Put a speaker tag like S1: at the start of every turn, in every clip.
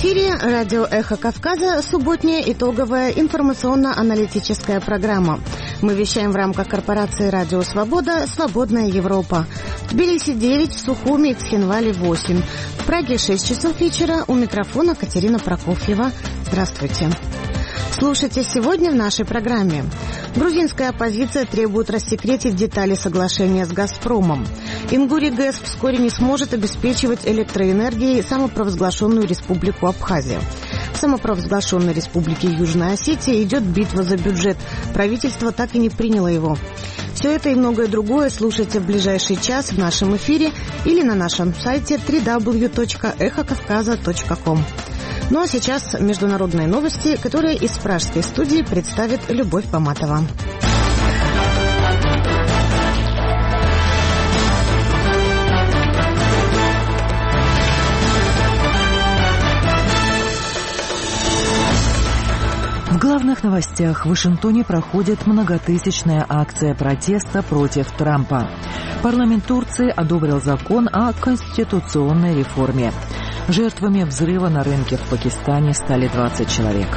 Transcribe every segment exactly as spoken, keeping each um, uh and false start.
S1: эфире радио «Эхо Кавказа», субботняя итоговая информационно-аналитическая программа. Мы вещаем в рамках корпорации «Радио Свобода. Свободная Европа». В Тбилиси девять, в Сухуми и Цхинвале восемь. В Праге шесть часов вечера. У микрофона Катерина Прокофьева. Здравствуйте. Слушайте сегодня в нашей программе. Грузинская оппозиция требует рассекретить детали соглашения с «Газпромом». Ингури ГЭС вскоре не сможет обеспечивать электроэнергией самопровозглашенную республику Абхазия. В самопровозглашенной республике Южная Осетия идет битва за бюджет. Правительство так и не приняло его. Все это и многое другое слушайте в ближайший час в нашем эфире или на нашем сайте дабл ю дабл ю дабл ю точка эхо кавказа точка ком. Ну а сейчас международные новости, которые из пражской студии представит Любовь Поматова.
S2: В главных новостях: в Вашингтоне проходит многотысячная акция протеста против Трампа. Парламент Турции одобрил закон о конституционной реформе. Жертвами взрыва на рынке в Пакистане стали двадцать человек.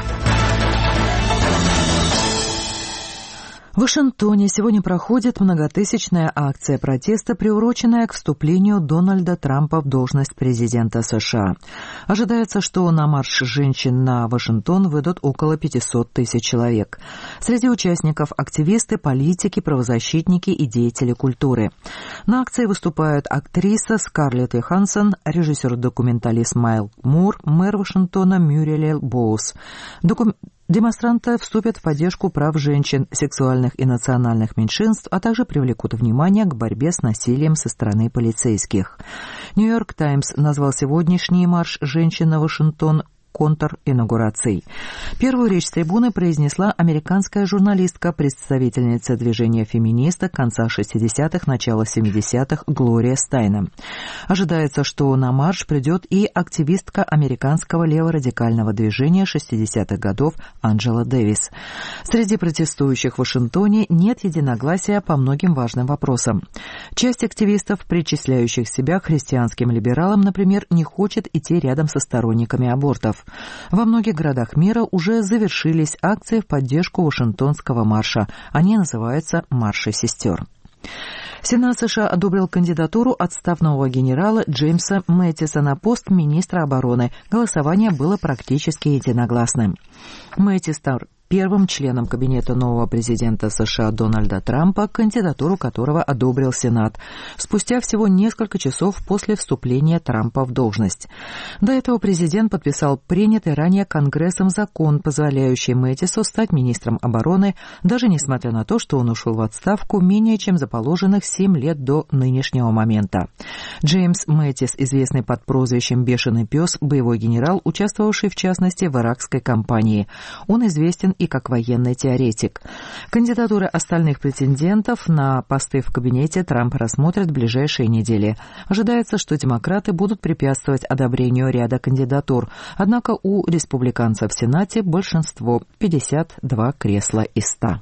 S2: В Вашингтоне сегодня проходит многотысячная акция протеста, приуроченная к вступлению Дональда Трампа в должность президента США. Ожидается, что на марш женщин на Вашингтон выйдут около пятьсот тысяч человек. Среди участников активисты, политики, правозащитники и деятели культуры. На акции выступают актриса Скарлетт Йоханссон, режиссер-документалист Майл Мур, мэр Вашингтона Мюриэл Боуз. Докум... Демонстранты вступят в поддержку прав женщин, сексуальных и национальных меньшинств, а также привлекут внимание к борьбе с насилием со стороны полицейских. Нью-Йорк Таймс назвал сегодняшний марш женщин на Вашингтон контринаугурацией. Первую речь с трибуны произнесла американская журналистка, представительница движения феминисток конца шестидесятых, начала семидесятых Глория Стайнем. Ожидается, что на марш придет и активистка американского леворадикального движения шестидесятых годов Анджела Дэвис. Среди протестующих в Вашингтоне нет единогласия по многим важным вопросам. Часть активистов, причисляющих себя к христианским либералам, например, не хочет идти рядом со сторонниками абортов. Во многих городах мира уже завершились акции в поддержку Вашингтонского марша. Они называются «Марши сестер». Сенат США одобрил кандидатуру отставного генерала Джеймса Мэттиса на пост министра обороны. Голосование было практически единогласным. Мэттис стал первым членом кабинета нового президента США Дональда Трампа, кандидатуру которого одобрил Сенат, спустя всего несколько часов после вступления Трампа в должность. До этого президент подписал принятый ранее Конгрессом закон, позволяющий Мэттису стать министром обороны, даже несмотря на то, что он ушел в отставку менее чем за положенных семь лет до нынешнего момента. Джеймс Мэттис, известный под прозвищем «Бешеный пес», боевой генерал, участвовавший в частности в иракской кампании. Он известен и как военный теоретик. Кандидатуры остальных претендентов на посты в кабинете Трамп рассмотрит в ближайшие недели. Ожидается, что демократы будут препятствовать одобрению ряда кандидатур. Однако у республиканцев в Сенате большинство – пятьдесят два кресла из ста.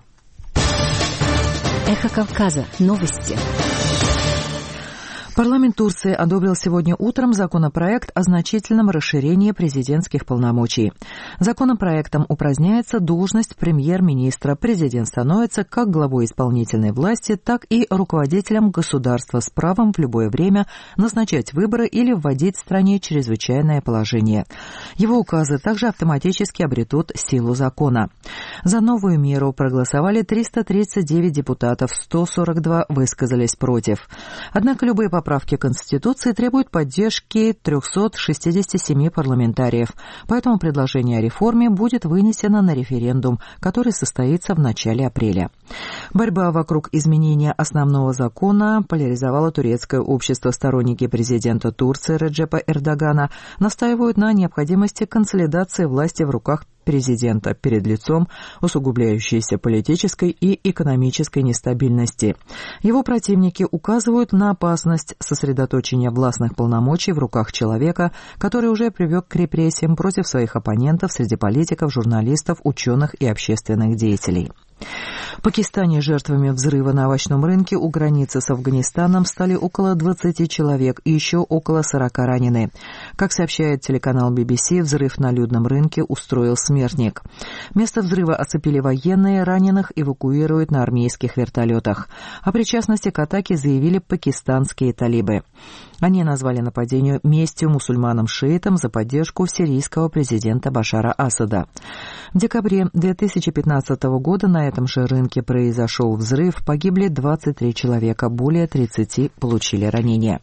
S3: Эхо Кавказа. Новости.
S2: Парламент Турции одобрил сегодня утром законопроект о значительном расширении президентских полномочий. Законопроектом упраздняется должность премьер-министра. Президент становится как главой исполнительной власти, так и руководителем государства с правом в любое время назначать выборы или вводить в стране чрезвычайное положение. Его указы также автоматически обретут силу закона. За новую меру проголосовали триста тридцать девять депутатов, сто сорок два высказались против. Однако любые поправки Конституции требуют поддержки трехсот шестидесяти семи парламентариев, поэтому предложение о реформе будет вынесено на референдум, который состоится в начале апреля. Борьба вокруг изменения основного закона поляризовала турецкое общество. Сторонники президента Турции Реджепа Эрдогана настаивают на необходимости консолидации власти в руках президента перед лицом усугубляющейся политической и экономической нестабильности. Его противники указывают на опасность сосредоточения властных полномочий в руках человека, который уже привык к репрессиям против своих оппонентов среди политиков, журналистов, ученых и общественных деятелей. В Пакистане жертвами взрыва на овощном рынке у границы с Афганистаном стали около двадцати человек и еще около сорока ранены. Как сообщает телеканал би би си, взрыв на людном рынке устроил смертник. Место взрыва оцепили военные, раненых эвакуируют на армейских вертолетах. О причастности к атаке заявили пакистанские талибы. Они назвали нападение местью мусульманам-шиитам за поддержку сирийского президента Башара Асада. В декабре две тысячи пятнадцатого года на этом же рынке произошел взрыв, погибли двадцать три человека, более тридцати получили ранения.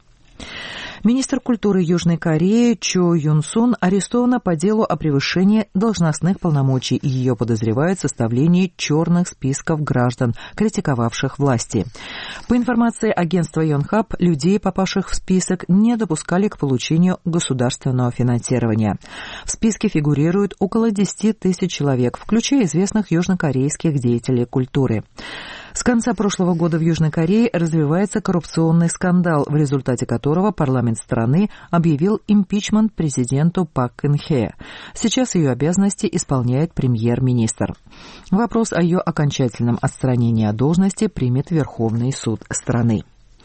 S2: Министр культуры Южной Кореи Чо Юн Сун арестована по делу о превышении должностных полномочий, и ее подозревают в составлении черных списков граждан, критиковавших власти. По информации агентства Йонхап, людей, попавших в список, не допускали к получению государственного финансирования. В списке фигурируют около десяти тысяч человек, включая известных южнокорейских деятелей культуры. С конца прошлого года в Южной Корее развивается коррупционный скандал, в результате которого парламент страны объявил импичмент президенту Пак Кын Хе. Сейчас ее обязанности исполняет премьер-министр. Вопрос о ее окончательном отстранении от должности примет Верховный суд страны.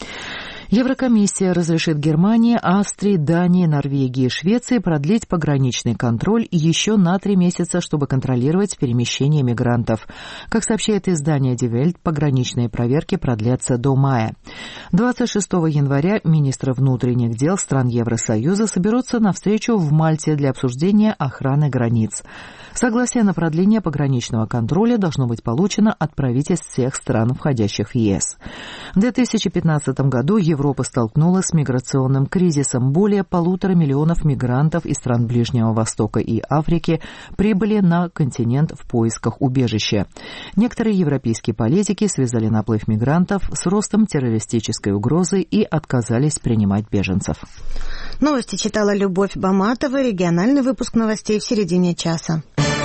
S2: Еврокомиссия разрешит Германии, Австрии, Дании, Норвегии и Швеции продлить пограничный контроль еще на три месяца, чтобы контролировать перемещение мигрантов. Как сообщает издание Die Welt, пограничные проверки продлятся до мая. двадцать шестого января министры внутренних дел стран Евросоюза соберутся на встречу в Мальте для обсуждения охраны границ. Согласие на продление пограничного контроля должно быть получено от правительств всех стран, входящих в ЕС. В две тысячи пятнадцатом году Европа столкнулась с миграционным кризисом. Более полутора миллионов мигрантов из стран Ближнего Востока и Африки прибыли на континент в поисках убежища. Некоторые европейские политики связали наплыв мигрантов с ростом террористической угрозы и отказались принимать беженцев.
S1: Новости читала Любовь Баматова. Региональный выпуск новостей в середине часа.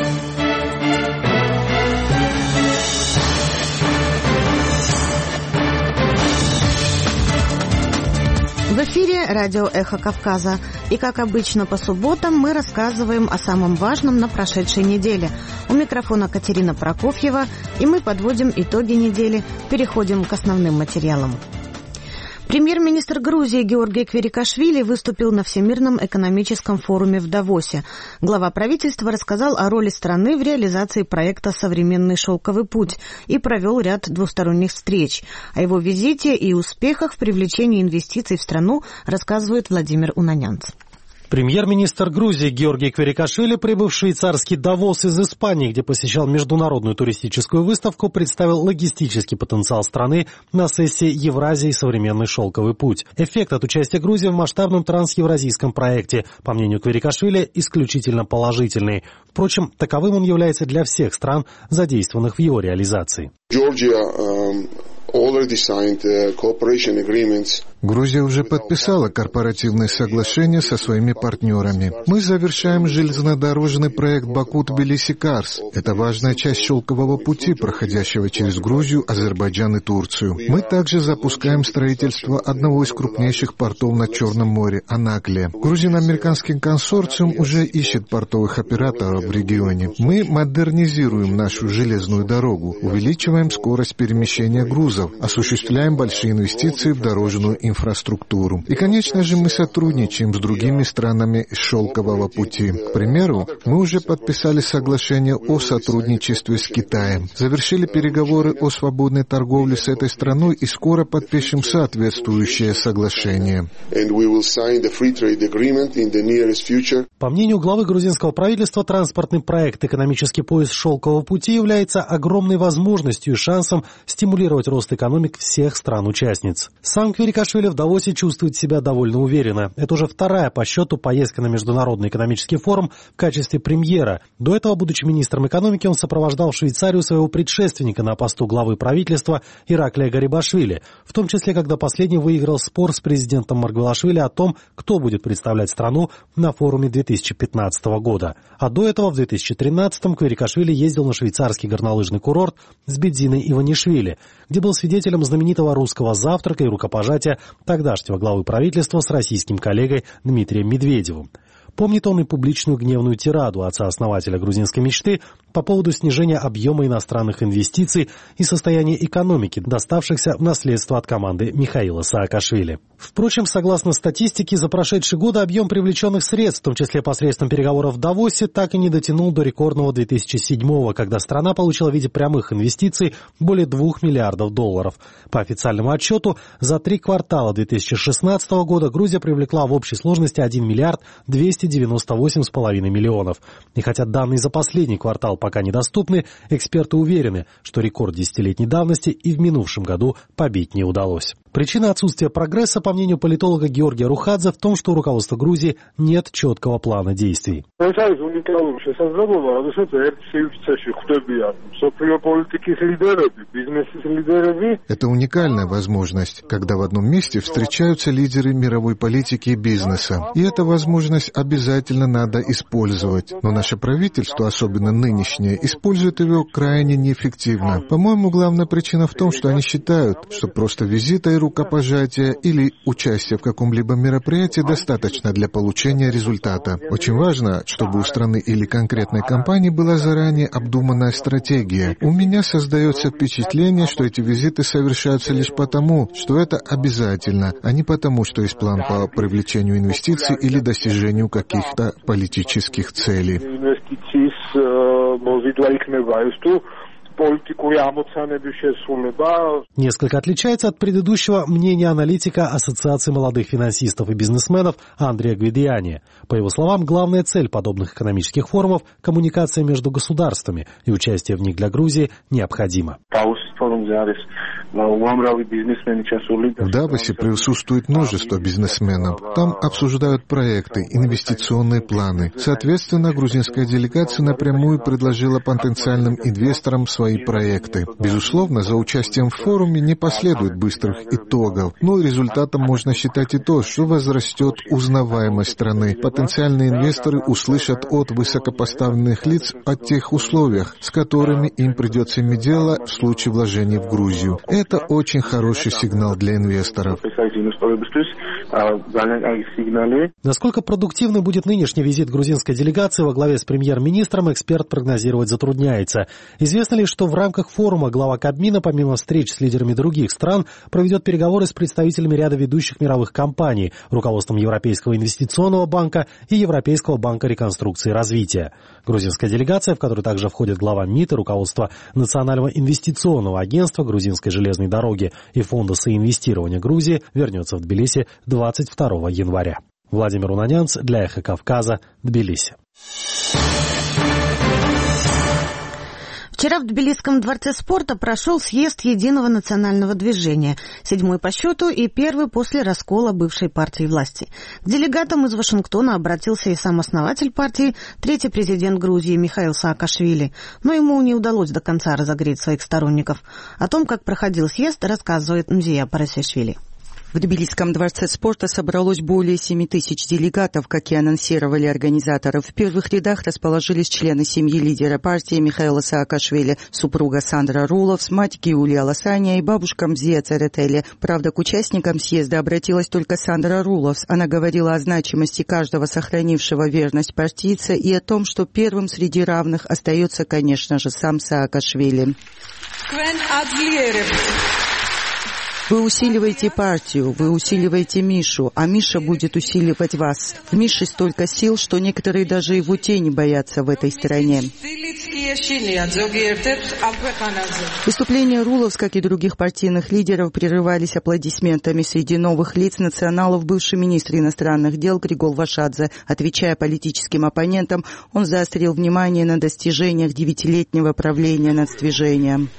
S1: В эфире радио «Эхо Кавказа». И, как обычно, по субботам мы рассказываем о самом важном на прошедшей неделе. У микрофона Катерина Прокофьева, и мы подводим итоги недели, переходим к основным материалам. Премьер-министр Грузии Георгий Квирикашвили выступил на Всемирном экономическом форуме в Давосе. Глава правительства рассказал о роли страны в реализации проекта «Современный шелковый путь» и провел ряд двусторонних встреч. О его визите и успехах в привлечении инвестиций в страну рассказывает Владимир Унанянц.
S3: Премьер-министр Грузии Георгий Квирикашвили, прибыв в швейцарский Давос из Испании, где посещал международную туристическую выставку, представил логистический потенциал страны на сессии «Евразия и современный шелковый путь». Эффект от участия Грузии в масштабном трансевразийском проекте, по мнению Квирикашвили, исключительно положительный. Впрочем, таковым он является для всех стран, задействованных в его реализации.
S4: Грузия уже подписала корпоративные соглашения со своими партнерами. Мы завершаем железнодорожный проект Баку-Тбилиси-Карс. Это важная часть шелкового пути, проходящего через Грузию, Азербайджан и Турцию. Мы также запускаем строительство одного из крупнейших портов на Черном море – Анаклия. Грузино-американский консорциум уже ищет портовых операторов в регионе. Мы модернизируем нашу железную дорогу, увеличиваем скорость перемещения грузов, осуществляем большие инвестиции в дорожную инфраструктуру. И, конечно же, мы сотрудничаем с другими странами шелкового пути. К примеру, мы уже подписали соглашение о сотрудничестве с Китаем, завершили переговоры о свободной торговле с этой страной и скоро подпишем соответствующее соглашение.
S3: По мнению главы грузинского правительства, транспортный проект «Экономический пояс шелкового пути» является огромной возможностью и шансом стимулировать рост экономик всех стран-участниц. Сам Квирикашвили в Давосе чувствует себя довольно уверенно. Это уже вторая по счету поездка на Международный экономический форум в качестве премьера. До этого, будучи министром экономики, он сопровождал в Швейцарию своего предшественника на посту главы правительства Ираклия Гарибашвили, в том числе, когда последний выиграл спор с президентом Маргвелашвили о том, кто будет представлять страну на форуме две тысячи пятнадцатого года. А до этого, в две тысячи тринадцатом, Квирикашвили ездил на швейцарский горнолыжный курорт с Бедзиной Иванишвили, где был свидетелем знаменитого русского завтрака и рукопожатия тогдашнего главы правительства с российским коллегой Дмитрием Медведевым. Помнит он и публичную гневную тираду отца-основателя грузинской мечты по поводу снижения объема иностранных инвестиций и состояния экономики, доставшихся в наследство от команды Михаила Саакашвили. Впрочем, согласно статистике, за прошедшие годы объем привлеченных средств, в том числе посредством переговоров в Давосе, так и не дотянул до рекордного две тысячи седьмого, когда страна получила в виде прямых инвестиций более двух миллиардов долларов. По официальному отчету, за три квартала две тысячи шестнадцатого года Грузия привлекла в общей сложности один миллиард двести девяносто восемь с половиной миллионов. И хотя данные за последний квартал пока недоступны, эксперты уверены, что рекорд десятилетней давности и в минувшем году побить не удалось. Причина отсутствия прогресса, по мнению политолога Георгия Рухадзе, в том, что у руководства Грузии нет четкого плана действий.
S5: Это
S4: уникальная возможность, когда в одном месте встречаются лидеры мировой политики и бизнеса. И эту возможность обязательно надо использовать. Но наше правительство, особенно нынешнее, использует его крайне неэффективно. По-моему, главная причина в том, что они считают, что просто визита и рукопожатия или участие в каком-либо мероприятии достаточно для получения результата. Очень важно, чтобы у страны или конкретной компании была заранее обдуманная стратегия. У меня создается впечатление, что эти визиты совершаются лишь потому, что это обязательно, а не потому, что есть план по привлечению инвестиций или достижению каких-то политических целей.
S3: Несколько отличается от предыдущего мнения аналитика Ассоциации молодых финансистов и бизнесменов Андрея Гвидиани. По его словам, главная цель подобных экономических форумов – коммуникация между государствами, и участие в них для Грузии необходимо.
S4: В Давосе присутствует множество бизнесменов. Там обсуждают проекты, инвестиционные планы. Соответственно, грузинская делегация напрямую предложила потенциальным инвесторам свои проекты. Безусловно, за участием в форуме не последует быстрых итогов, но результатом можно считать и то, что возрастет узнаваемость страны. Потенциальные инвесторы услышат от высокопоставленных лиц о тех условиях, с которыми им придется иметь дело в случае вложений в Грузию. Это очень хороший сигнал для инвесторов.
S3: Насколько продуктивным будет нынешний визит грузинской делегации во главе с премьер-министром, эксперт прогнозировать затрудняется. Известно ли, что в рамках форума глава Кабмина, помимо встреч с лидерами других стран, проведет переговоры с представителями ряда ведущих мировых компаний, руководством Европейского инвестиционного банка и Европейского банка реконструкции и развития. Грузинская делегация, в которую также входит глава МИД и руководство Национального инвестиционного агентства, Грузинской железной дороги и Фонда соинвестирования Грузии, вернется в Тбилиси двадцать второго января. Владимир Унанянц для Эхо Кавказа, Тбилиси.
S1: Вчера в Тбилисском дворце спорта прошел съезд Единого национального движения, седьмой по счету и первый после раскола бывшей партии власти. К делегатам из Вашингтона обратился и сам основатель партии, третий президент Грузии Михаил Саакашвили, но ему не удалось до конца разогреть своих сторонников. О том, как проходил съезд, рассказывает Мзия Парасишвили.
S6: В Тбилисском дворце спорта собралось более семи тысяч делегатов, как и анонсировали организаторы. В первых рядах расположились члены семьи лидера партии Михаила Саакашвили, супруга Сандра Руловс, мать Гиулия Ласания и бабушка Мзия Церетели. Правда, к участникам съезда обратилась только Сандра Руловс. Она говорила о значимости каждого сохранившего верность партийца и о том, что первым среди равных остается, конечно же, сам Саакашвили. Вы усиливаете партию, вы усиливаете Мишу, а Миша будет усиливать вас. В Мише столько сил, что некоторые даже его тени боятся в этой стране. Выступления Руловс, как и других партийных лидеров, прерывались аплодисментами. Среди новых лиц националов бывший министр иностранных дел Григол Вашадзе. Отвечая политическим оппонентам, он заострил внимание на достижениях девятилетнего правления нацдвижением.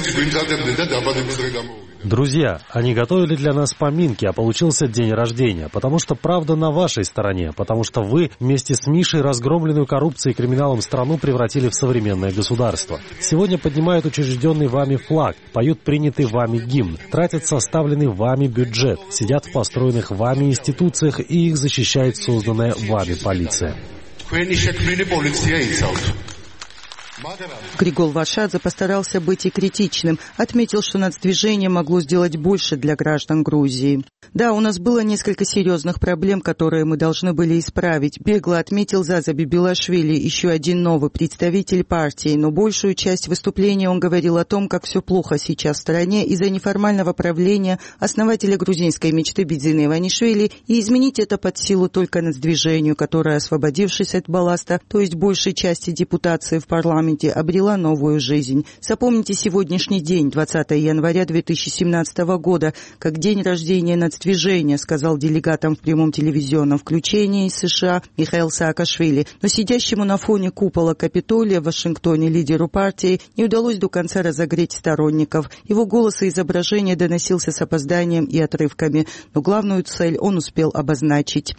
S3: Друзья, они готовили для нас поминки, а получился день рождения, потому что правда на вашей стороне, потому что вы вместе с Мишей разгромленную коррупцией и криминалом страну превратили в современное государство. Сегодня поднимают учрежденный вами флаг, поют принятый вами гимн, тратят составленный вами бюджет, сидят в построенных вами институциях и их защищает созданная вами полиция.
S6: Григол Вашадзе постарался быть и критичным. Отметил, что нацдвижение могло сделать больше для граждан Грузии. Да, у нас было несколько серьезных проблем, которые мы должны были исправить. Бегло отметил Заза Бибилашвили, еще один новый представитель партии. Но большую часть выступления он говорил о том, как все плохо сейчас в стране из-за неформального правления основателя грузинской мечты Бидзина Иванишвили, и изменить это под силу только нацдвижению, которое, освободившись от балласта, то есть большей части депутации в парламенте, обрела новую жизнь. Запомните сегодняшний день, двадцатого января две тысячи семнадцатого года, как день рождения нацдвижения, сказал делегатам в прямом телевизионном включении из США Михаил Саакашвили. Но сидящему на фоне купола Капитолия в Вашингтоне лидеру партии не удалось до конца разогреть сторонников. Его голос и изображение доносился с опозданием и отрывками, но главную цель он успел обозначить.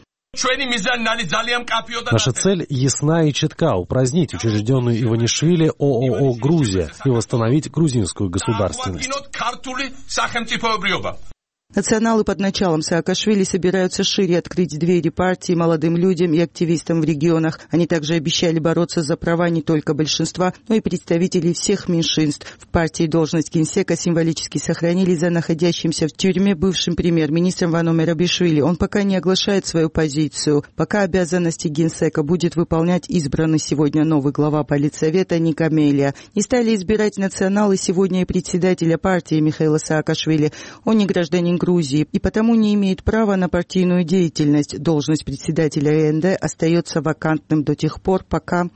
S3: Наша цель ясна и четка — упразднить учрежденную Иванишвили ООО «Грузия» и восстановить грузинскую государственность.
S6: Националы под началом Саакашвили собираются шире открыть двери партии молодым людям и активистам в регионах. Они также обещали бороться за права не только большинства, но и представителей всех меньшинств. В партии должность генсека символически сохранили за находящимся в тюрьме бывшим премьер-министром Вано Мерабишвили. Он пока не оглашает свою позицию. Пока обязанности генсека будет выполнять избранный сегодня новый глава политсовета Ника Мелия. Не стали избирать националы сегодня и председателя партии Михаила Саакашвили. Он не гражданин Грузии и потому не имеет права на партийную деятельность. Должность председателя ЭНД остается вакантным до тех пор, пока...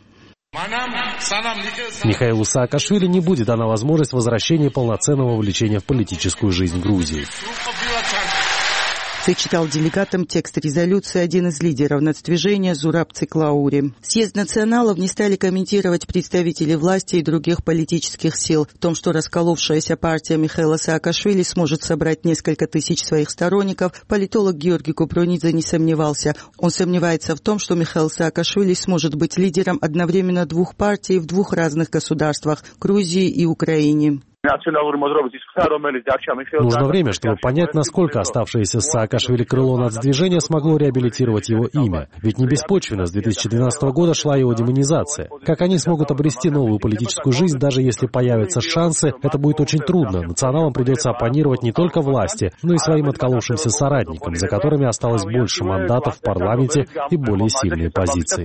S3: Михаилу Саакашвили не будет дана возможность возвращения полноценного вовлечения в политическую жизнь Грузии.
S6: Зачитал делегатам текст резолюции один из лидеров нацдвижения Зураб Циклаури. Съезд националов не стали комментировать представители власти и других политических сил. В том, что расколовшаяся партия Михаила Саакашвили сможет собрать несколько тысяч своих сторонников, политолог Георгий Купронидзе не сомневался. Он сомневается в том, что Михаил Саакашвили сможет быть лидером одновременно двух партий в двух разных государствах – Грузии и Украине.
S3: Нужно время, чтобы понять, насколько оставшееся с Саакашвили крыло нацдвижения смогло реабилитировать его имя. Ведь не беспочвенно с две тысячи двенадцатого года шла его демонизация. Как они смогут обрести новую политическую жизнь, даже если появятся шансы, это будет очень трудно. Националам придется оппонировать не только власти, но и своим отколовшимся соратникам, за которыми осталось больше мандатов в парламенте и более сильные позиции.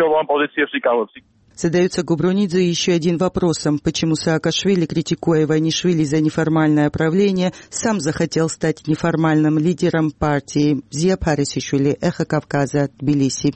S6: Задается Губронидзе еще один вопросом. Почему Саакашвили, критикуя Иванишвили за неформальное правление, сам захотел стать неформальным лидером партии? Зия Парисишвили, Эхо Кавказа, Тбилиси.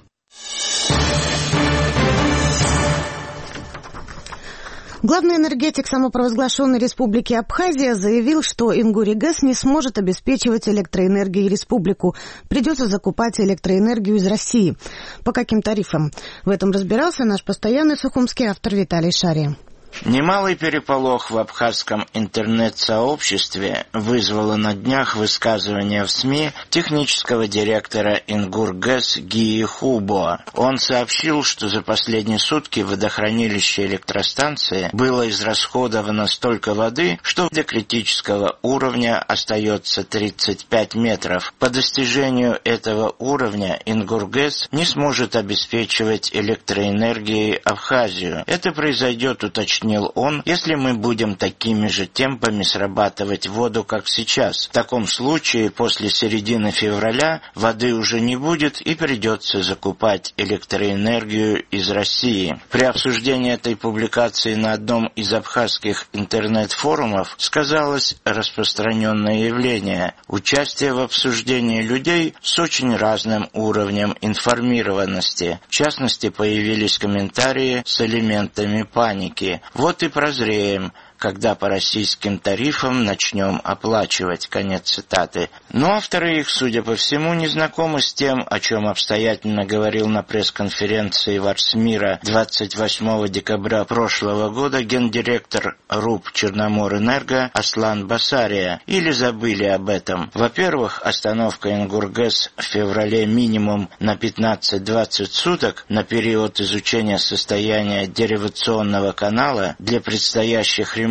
S1: Главный энергетик самопровозглашенной республики Абхазия заявил, что Ингуригэс не сможет обеспечивать электроэнергией республику. Придется закупать электроэнергию из России. По каким тарифам? В этом разбирался наш постоянный сухумский автор Виталий Шари.
S5: Немалый переполох в абхазском интернет-сообществе вызвало на днях высказывание в СМИ технического директора Ингургэс Гии Хубо. Он сообщил, что за последние сутки в водохранилище электростанции было израсходовано столько воды, что до критического уровня остается тридцать пять метров. По достижению этого уровня Ингургэс не сможет обеспечивать электроэнергией Абхазию. Это произойдет, уточнил он, если мы будем такими же темпами срабатывать воду, как сейчас. В таком случае после середины февраля воды уже не будет и придется закупать электроэнергию из России. При обсуждении этой публикации на одном из абхазских интернет-форумов сказалось распространенное явление – участие в обсуждении людей с очень разным уровнем информированности. В частности, появились комментарии с элементами паники. Вот и прозреем, когда по российским тарифам начнем оплачивать. Конец цитаты. Но авторы их, судя по всему, не знакомы с тем, о чем обстоятельно говорил на пресс-конференции в Арсмира двадцать восьмого декабря прошлого года гендиректор РУП Черноморэнерго Аслан Басария, или забыли об этом. Во-первых, остановка Ингургэс в феврале минимум на пятнадцать-двадцать суток на период изучения состояния деривационного канала для предстоящих ремонтов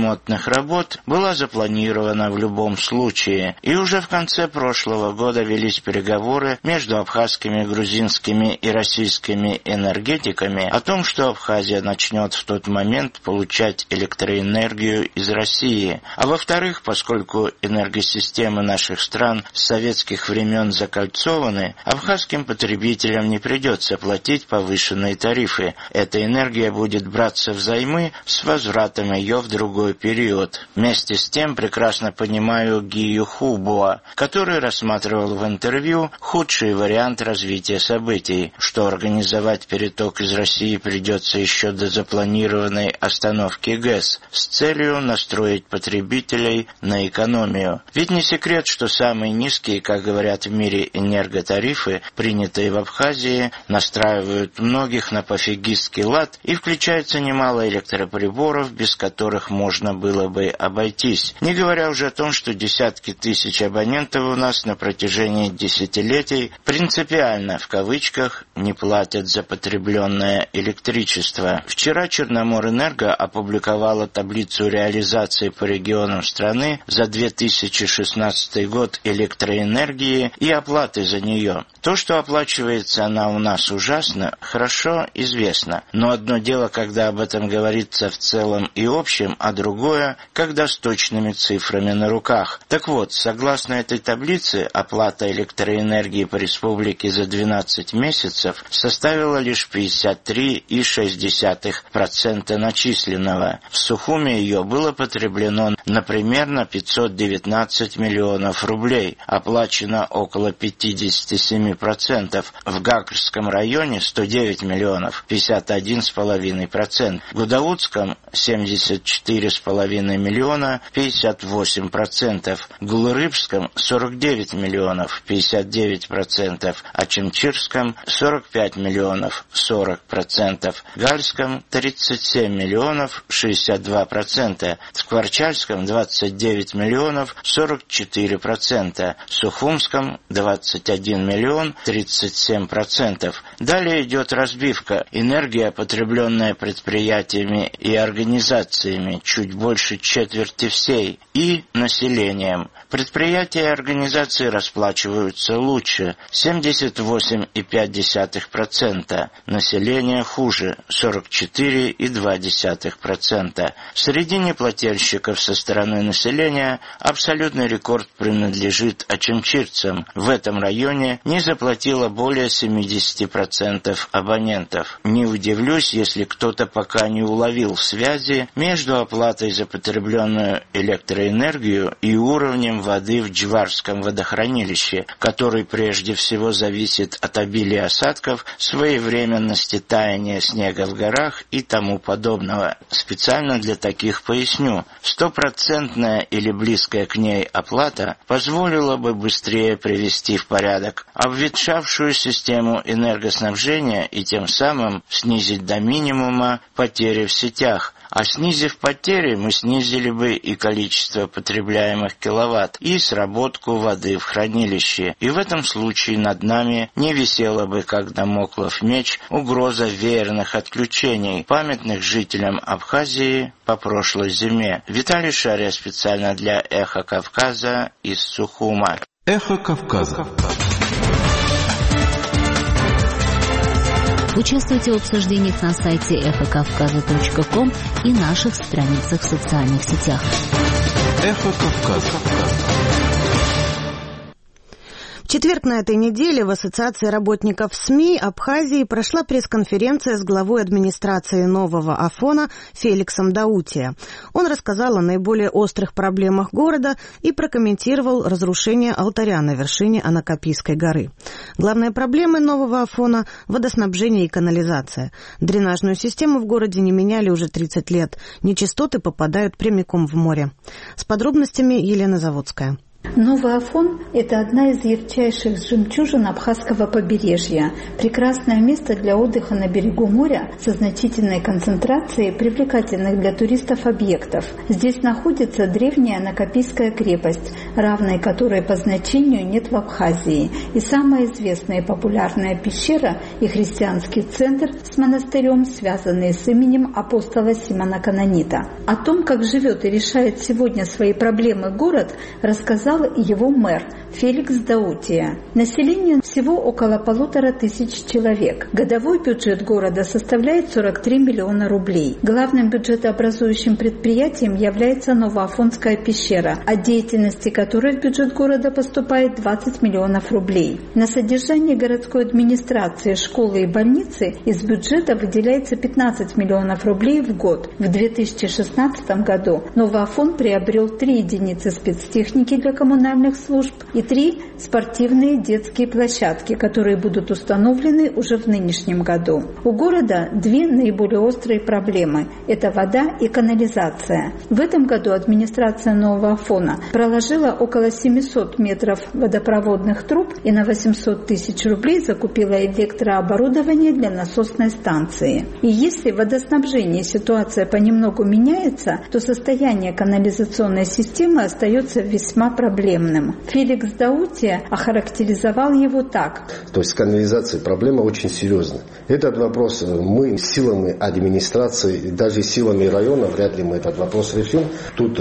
S5: ремонтных работ была запланирована в любом случае, и уже в конце прошлого года велись переговоры между абхазскими, грузинскими и российскими энергетиками о том, что Абхазия начнет в тот момент получать электроэнергию из России. А во-вторых, поскольку энергосистемы наших стран с советских времен закольцованы, абхазским потребителям не придется платить повышенные тарифы. Эта энергия будет браться взаймы с возвратом ее в другой период. Вместе с тем прекрасно понимаю Гию Хубуа, который рассматривал в интервью худший вариант развития событий, что организовать переток из России придется еще до запланированной остановки ГЭС с целью настроить потребителей на экономию. Ведь не секрет, что самые низкие, как говорят в мире, энерготарифы, принятые в Абхазии, настраивают многих на пофигистский лад, и включается немало электроприборов, без которых можно было бы обойтись. Не говоря уже о том, что десятки тысяч абонентов у нас на протяжении десятилетий принципиально, в кавычках, не платят за потребленное электричество. Вчера Черноморэнерго опубликовала таблицу реализации по регионам страны за две тысячи шестнадцатый год электроэнергии и оплаты за нее. То, что оплачивается она у нас ужасно, хорошо известно. Но одно дело, когда об этом говорится в целом и общем, а другое, когда с точными цифрами на руках. Так вот, согласно этой таблице, оплата электроэнергии по республике за двенадцать месяцев составила лишь пятьдесят три целых шесть десятых процента начисленного. В Сухуме ее было потреблено, например, на пятьсот девятнадцать миллионов рублей, оплачено около пятьдесят семь процентов, в Гагрском районе сто девять миллионов, пятьдесят один целых пять десятых процента, в Гудаутском семьдесят четыре целых пять десятых миллиона, пятьдесят восемь процентов, в Гулырыбском сорок девять миллионов, пятьдесят девять процентов, а Чемчирском сорок пять миллионов, сорок процентов, в Гальском тридцать семь миллионов, шестьдесят два процента, в Скворчальском двадцать девять миллионов, сорок четыре процента, в Сухумском двадцать один миллион, тридцать семь процентов. Далее идет разбивка. Энергия, потребленная предприятиями и организациями, чуть больше четверти всей, и населением. Предприятия и организации расплачиваются лучше, семьдесят восемь целых пять десятых процента, население хуже, сорок четыре целых два десятых процента. Среди неплательщиков со стороны населения абсолютный рекорд принадлежит очимчирцам. В этом районе не заплатило более семьдесят процентов абонентов. Не удивлюсь, если кто-то пока не уловил связи между оплатой за потребленную электроэнергию и уровнем воды в Джварском водохранилище, который прежде всего зависит от обилия осадков, своевременности таяния снега в горах и тому подобного. Специально для таких поясню. Стопроцентная или близкая к ней оплата позволила бы быстрее привести в порядок обветшавшую систему энергоснабжения и тем самым снизить до минимума потери в сетях. А снизив потери, мы снизили бы и количество потребляемых киловатт, и сработку воды в хранилище. И в этом случае над нами не висела бы, как дамоклов меч, угроза веерных отключений, памятных жителям Абхазии по прошлой зиме. Виталий Шария специально для «Эхо Кавказа» из Сухума.
S7: «Эхо Кавказа».
S8: Участвуйте в обсуждениях на сайте эхо кавказа точка ком и наших страницах в социальных сетях.
S7: «Эхо Кавказа».
S1: В четверг на этой неделе в Ассоциации работников СМИ Абхазии прошла пресс-конференция с главой администрации нового Афона Феликсом Даутия. Он рассказал о наиболее острых проблемах города и прокомментировал разрушение алтаря на вершине Анакапийской горы. Главные проблемы нового Афона – водоснабжение и канализация. Дренажную систему в городе не меняли уже тридцать лет. Нечистоты попадают прямиком в море. С подробностями Елена Заводская.
S9: Новый Афон – это одна из ярчайших жемчужин Абхазского побережья. Прекрасное место для отдыха на берегу моря со значительной концентрацией привлекательных для туристов объектов. Здесь находится древняя Анакапийская крепость, равной которой по значению нет в Абхазии, и самая известная и популярная пещера и христианский центр с монастырем, связанные с именем апостола Симона Канонита. О том, как живет и решает сегодня свои проблемы город, рассказал его мэр Феликс Даутия. Население всего около полутора тысяч человек. Годовой бюджет города составляет сорок три миллиона рублей. Главным бюджетообразующим предприятием является Новоафонская пещера, от деятельности которой в бюджет города поступает двадцать миллионов рублей. На содержание городской администрации, школы и больницы из бюджета выделяется пятнадцать миллионов рублей в год. В две тысячи шестнадцатом году Новоафон приобрел три единицы спецтехники для коммунальных служб и три спортивные детские площадки, которые будут установлены уже в нынешнем году. У города две наиболее острые проблемы – это вода и канализация. В этом году администрация Нового Афона проложила около семьсот метров водопроводных труб и на восемьсот тысяч рублей закупила электрооборудование для насосной станции. И если в водоснабжении ситуация понемногу меняется, то состояние канализационной системы остается весьма проблемным. Феликс Даутия охарактеризовал его так.
S10: То есть с канализацией проблема очень серьезная. Этот вопрос мы силами администрации, даже силами района вряд ли мы этот вопрос решим. Тут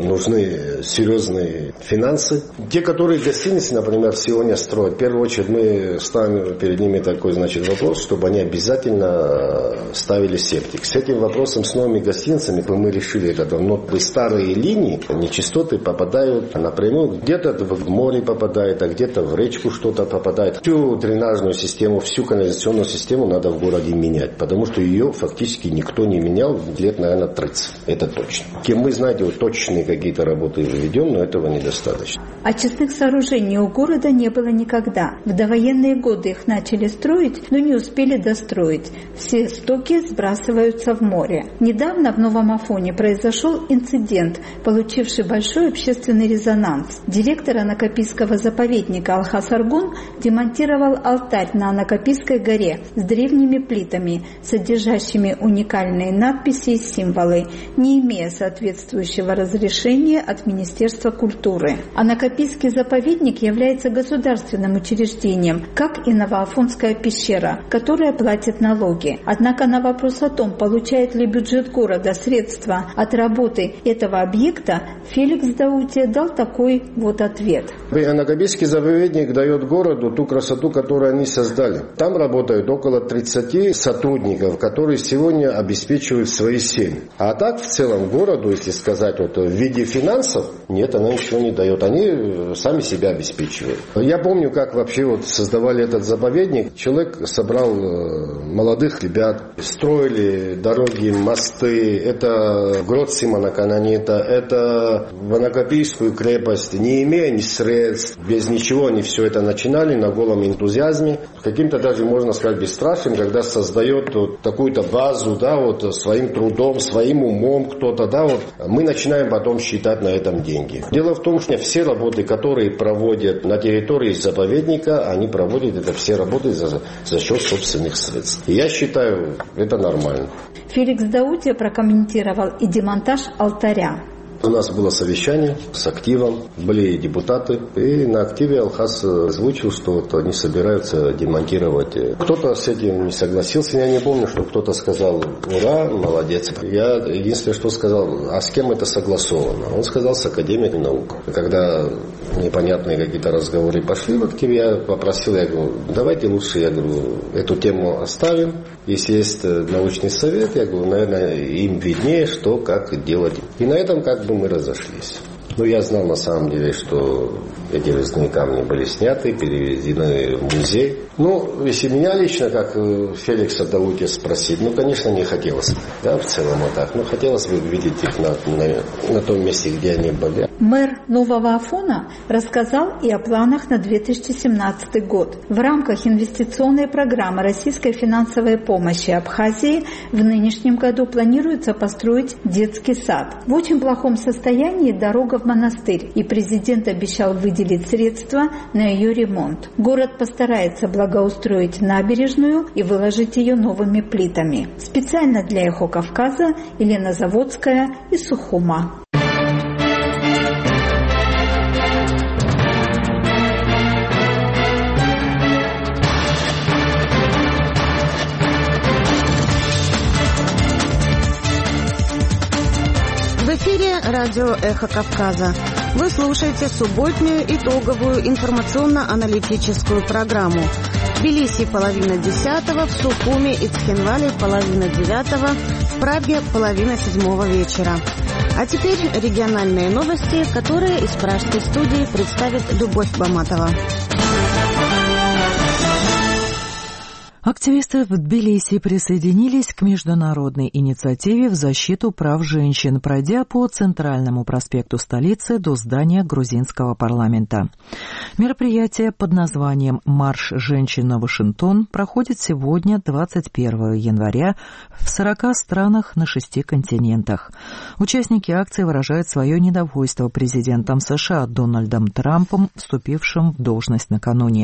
S10: нужны серьезные финансы. Те, которые гостиницы, например, сегодня строят, в первую очередь мы ставим перед ними такой, значит, вопрос, чтобы они обязательно ставили септик. С этим вопросом, с новыми гостиницами мы решили это. Но старые линии, нечистоты попадают напрямую, где-то в море попадает, а где-то в речку что-то попадает. Всю дренажную систему, всю канализационную систему надо в городе менять, потому что ее фактически никто не менял лет, наверное, тридцать. Это точно. Кем мы, знаете, вот точные какие-то работы ведем, но этого недостаточно.
S9: Очистных сооружений у города не было никогда. В довоенные годы их начали строить, но не успели достроить. Все стоки сбрасываются в море. Недавно в Новом Афоне произошел инцидент, получивший большой общественный резонанс. Директор Анакапийского заповедника Алхас Аргун демонтировал алтарь на Анакапийской горе с древними плитами, содержащими уникальные надписи и символы, не имея соответствующего разрешения от Министерства культуры. Анакапийский заповедник является государственным учреждением, как и Новоафонская пещера, которая платит налоги. Однако на вопрос о том, получает ли бюджет города средства от работы этого объекта, Феликс Даутия дал такой вот ответ.
S10: Анакапийский заповедник дает городу ту красоту, которую они создали. Там работают около тридцати сотрудников, которые сегодня обеспечивают свои семьи. А так в целом городу, если сказать вот, в виде финансов, нет, она ничего не дает. Они сами себя обеспечивают. Я помню, как вообще вот создавали этот заповедник. Человек собрал молодых ребят, строили дороги, мосты. Это грот Симона Канонита, это в Анакапийскую крепость, не имея ни средств, без ничего они все это начинали на голом энтузиазме, каким-то даже, можно сказать, бесстрашием, когда создает вот такую-то базу, да, вот своим трудом, своим умом кто-то, да, вот мы начинаем потом считать на этом деньги. Дело в том, что все работы, которые проводят на территории заповедника, они проводят это все работы за, за счет собственных средств. И я считаю, это нормально.
S9: Феликс Даутия прокомментировал и демонтаж алтаря.
S10: У нас было совещание с активом, были депутаты, и на активе Алхас озвучил, что вот они собираются демонтировать. Кто-то с этим не согласился, я не помню, что кто-то сказал: ура, молодец. Я единственное, что сказал: а с кем это согласовано? Он сказал: с Академией наук. Когда непонятные какие-то разговоры пошли в активе, я попросил, я говорю, давайте лучше, я говорю, эту тему оставим. Если есть научный совет, я говорю, наверное, им виднее, что, как делать. И на этом как бы мы разошлись. Но я знал на самом деле, что эти резные камни были сняты, переведены в музей. Ну, если меня лично, как Феликса Далуки спросить, ну, конечно, не хотелось бы, да, в целом вот так. Но хотелось бы видеть их на, на, на том месте, где они были.
S9: Мэр Нового Афона рассказал и о планах на две тысячи семнадцатый год. В рамках инвестиционной программы российской финансовой помощи Абхазии в нынешнем году планируется построить детский сад. В очень плохом состоянии дорога в монастырь, и президент обещал выделить средства на ее ремонт. Город постарается благоустроить набережную и выложить ее новыми плитами. Специально для «Эхо Кавказа» Елена Заводская из Сухума.
S1: В эфире радио «Эхо Кавказа». Вы слушаете субботнюю итоговую информационно-аналитическую программу. В Тбилиси половина десятого, в Сухуме и Цхинвале половина девятого, в Праге половина седьмого вечера. А теперь региональные новости, которые из пражской студии представит Любовь Баматова.
S2: Активисты в Тбилиси присоединились к международной инициативе в защиту прав женщин, пройдя по центральному проспекту столицы до здания грузинского парламента. Мероприятие под названием «Марш женщин на Вашингтон» проходит сегодня, двадцать первого января, в сорока странах на шести континентах. Участники акции выражают свое недовольство президентом США Дональдом Трампом, вступившим в должность накануне.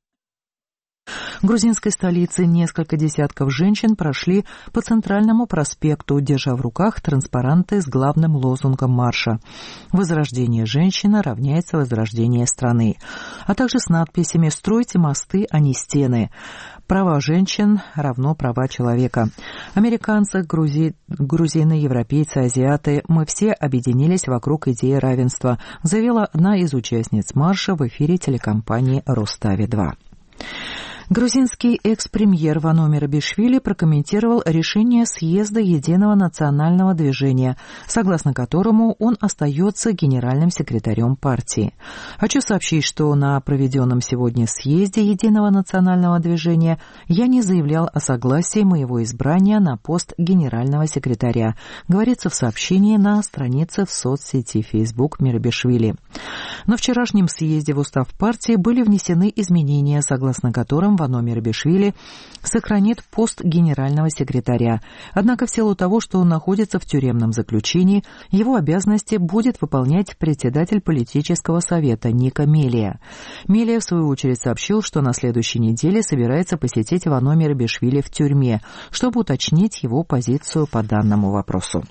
S2: В грузинской столице несколько десятков женщин прошли по центральному проспекту, держа в руках транспаранты с главным лозунгом марша «Возрождение женщины равняется возрождение страны», а также с надписями «Стройте мосты, а не стены», «Права женщин равно права человека». Американцы, грузи... грузины, европейцы, азиаты – мы все объединились вокруг идеи равенства, заявила одна из участниц марша в эфире телекомпании «Рустави два». Грузинский экс-премьер Вано Мерабишвили прокомментировал решение съезда Единого национального движения, согласно которому он остается генеральным секретарем партии. Хочу сообщить, что на проведенном сегодня съезде Единого национального движения я не заявлял о согласии моего избрания на пост генерального секретаря, говорится в сообщении на странице в соцсети Facebook Мерабишвили. На вчерашнем съезде в устав партии были внесены изменения, согласно которым Вано Мерабишвили сохранит пост генерального секретаря. Однако в силу того, что он находится в тюремном заключении, его обязанности будет выполнять председатель политического совета Ника Мелия. Мелия, в свою очередь, сообщил, что на следующей неделе собирается посетить Вано Мерабишвили в тюрьме, чтобы уточнить его позицию по данному вопросу.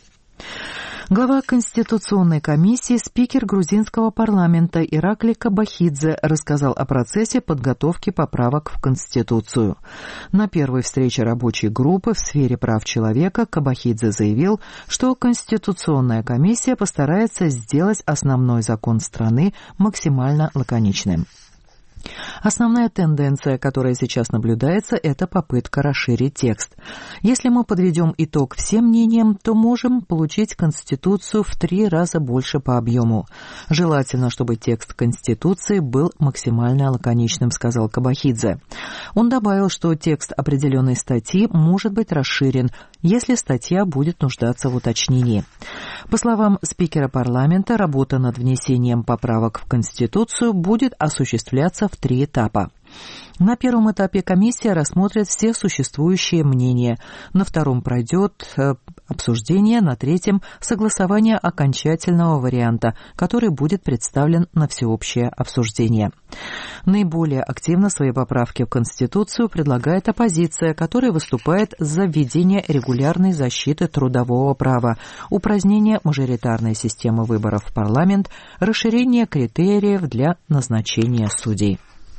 S2: Глава Конституционной комиссии, спикер грузинского парламента Иракли Кабахидзе рассказал о процессе подготовки поправок в Конституцию. На первой встрече рабочей группы в сфере прав человека Кабахидзе заявил, что Конституционная комиссия постарается сделать основной закон страны максимально лаконичным. Основная тенденция, которая сейчас наблюдается, это попытка расширить текст. Если мы подведем итог всем мнениям, то можем получить Конституцию в три раза больше по объему. Желательно, чтобы текст Конституции был максимально лаконичным, сказал Кабахидзе. Он добавил, что текст определенной статьи может быть расширен, если статья будет нуждаться в уточнении. По словам спикера парламента, работа над внесением поправок в Конституцию будет осуществляться в три этапа. На первом этапе комиссия рассмотрит все существующие мнения, на втором пройдет э, обсуждение, на третьем – согласование окончательного варианта, который будет представлен на всеобщее обсуждение. Наиболее активно свои поправки в Конституцию предлагает оппозиция, которая выступает за введение регулярной защиты трудового права, упразднение мажоритарной системы выборов в парламент, расширение критериев для назначения судей.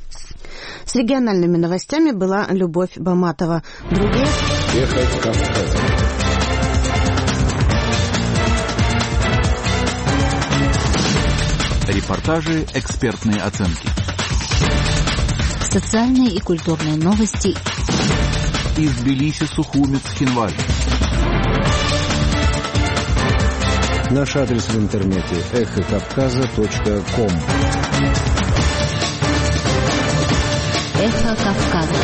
S1: С региональными новостями была Любовь Баматова. Другие...
S7: Эхо Кавказа. Репортажи, экспертные оценки.
S8: Социальные и культурные новости.
S7: Из Тбилиси, Сухуми, Цхинваль.
S11: Наш адрес в интернете эхо кавказа точка ком.
S8: Эхо Кавказа.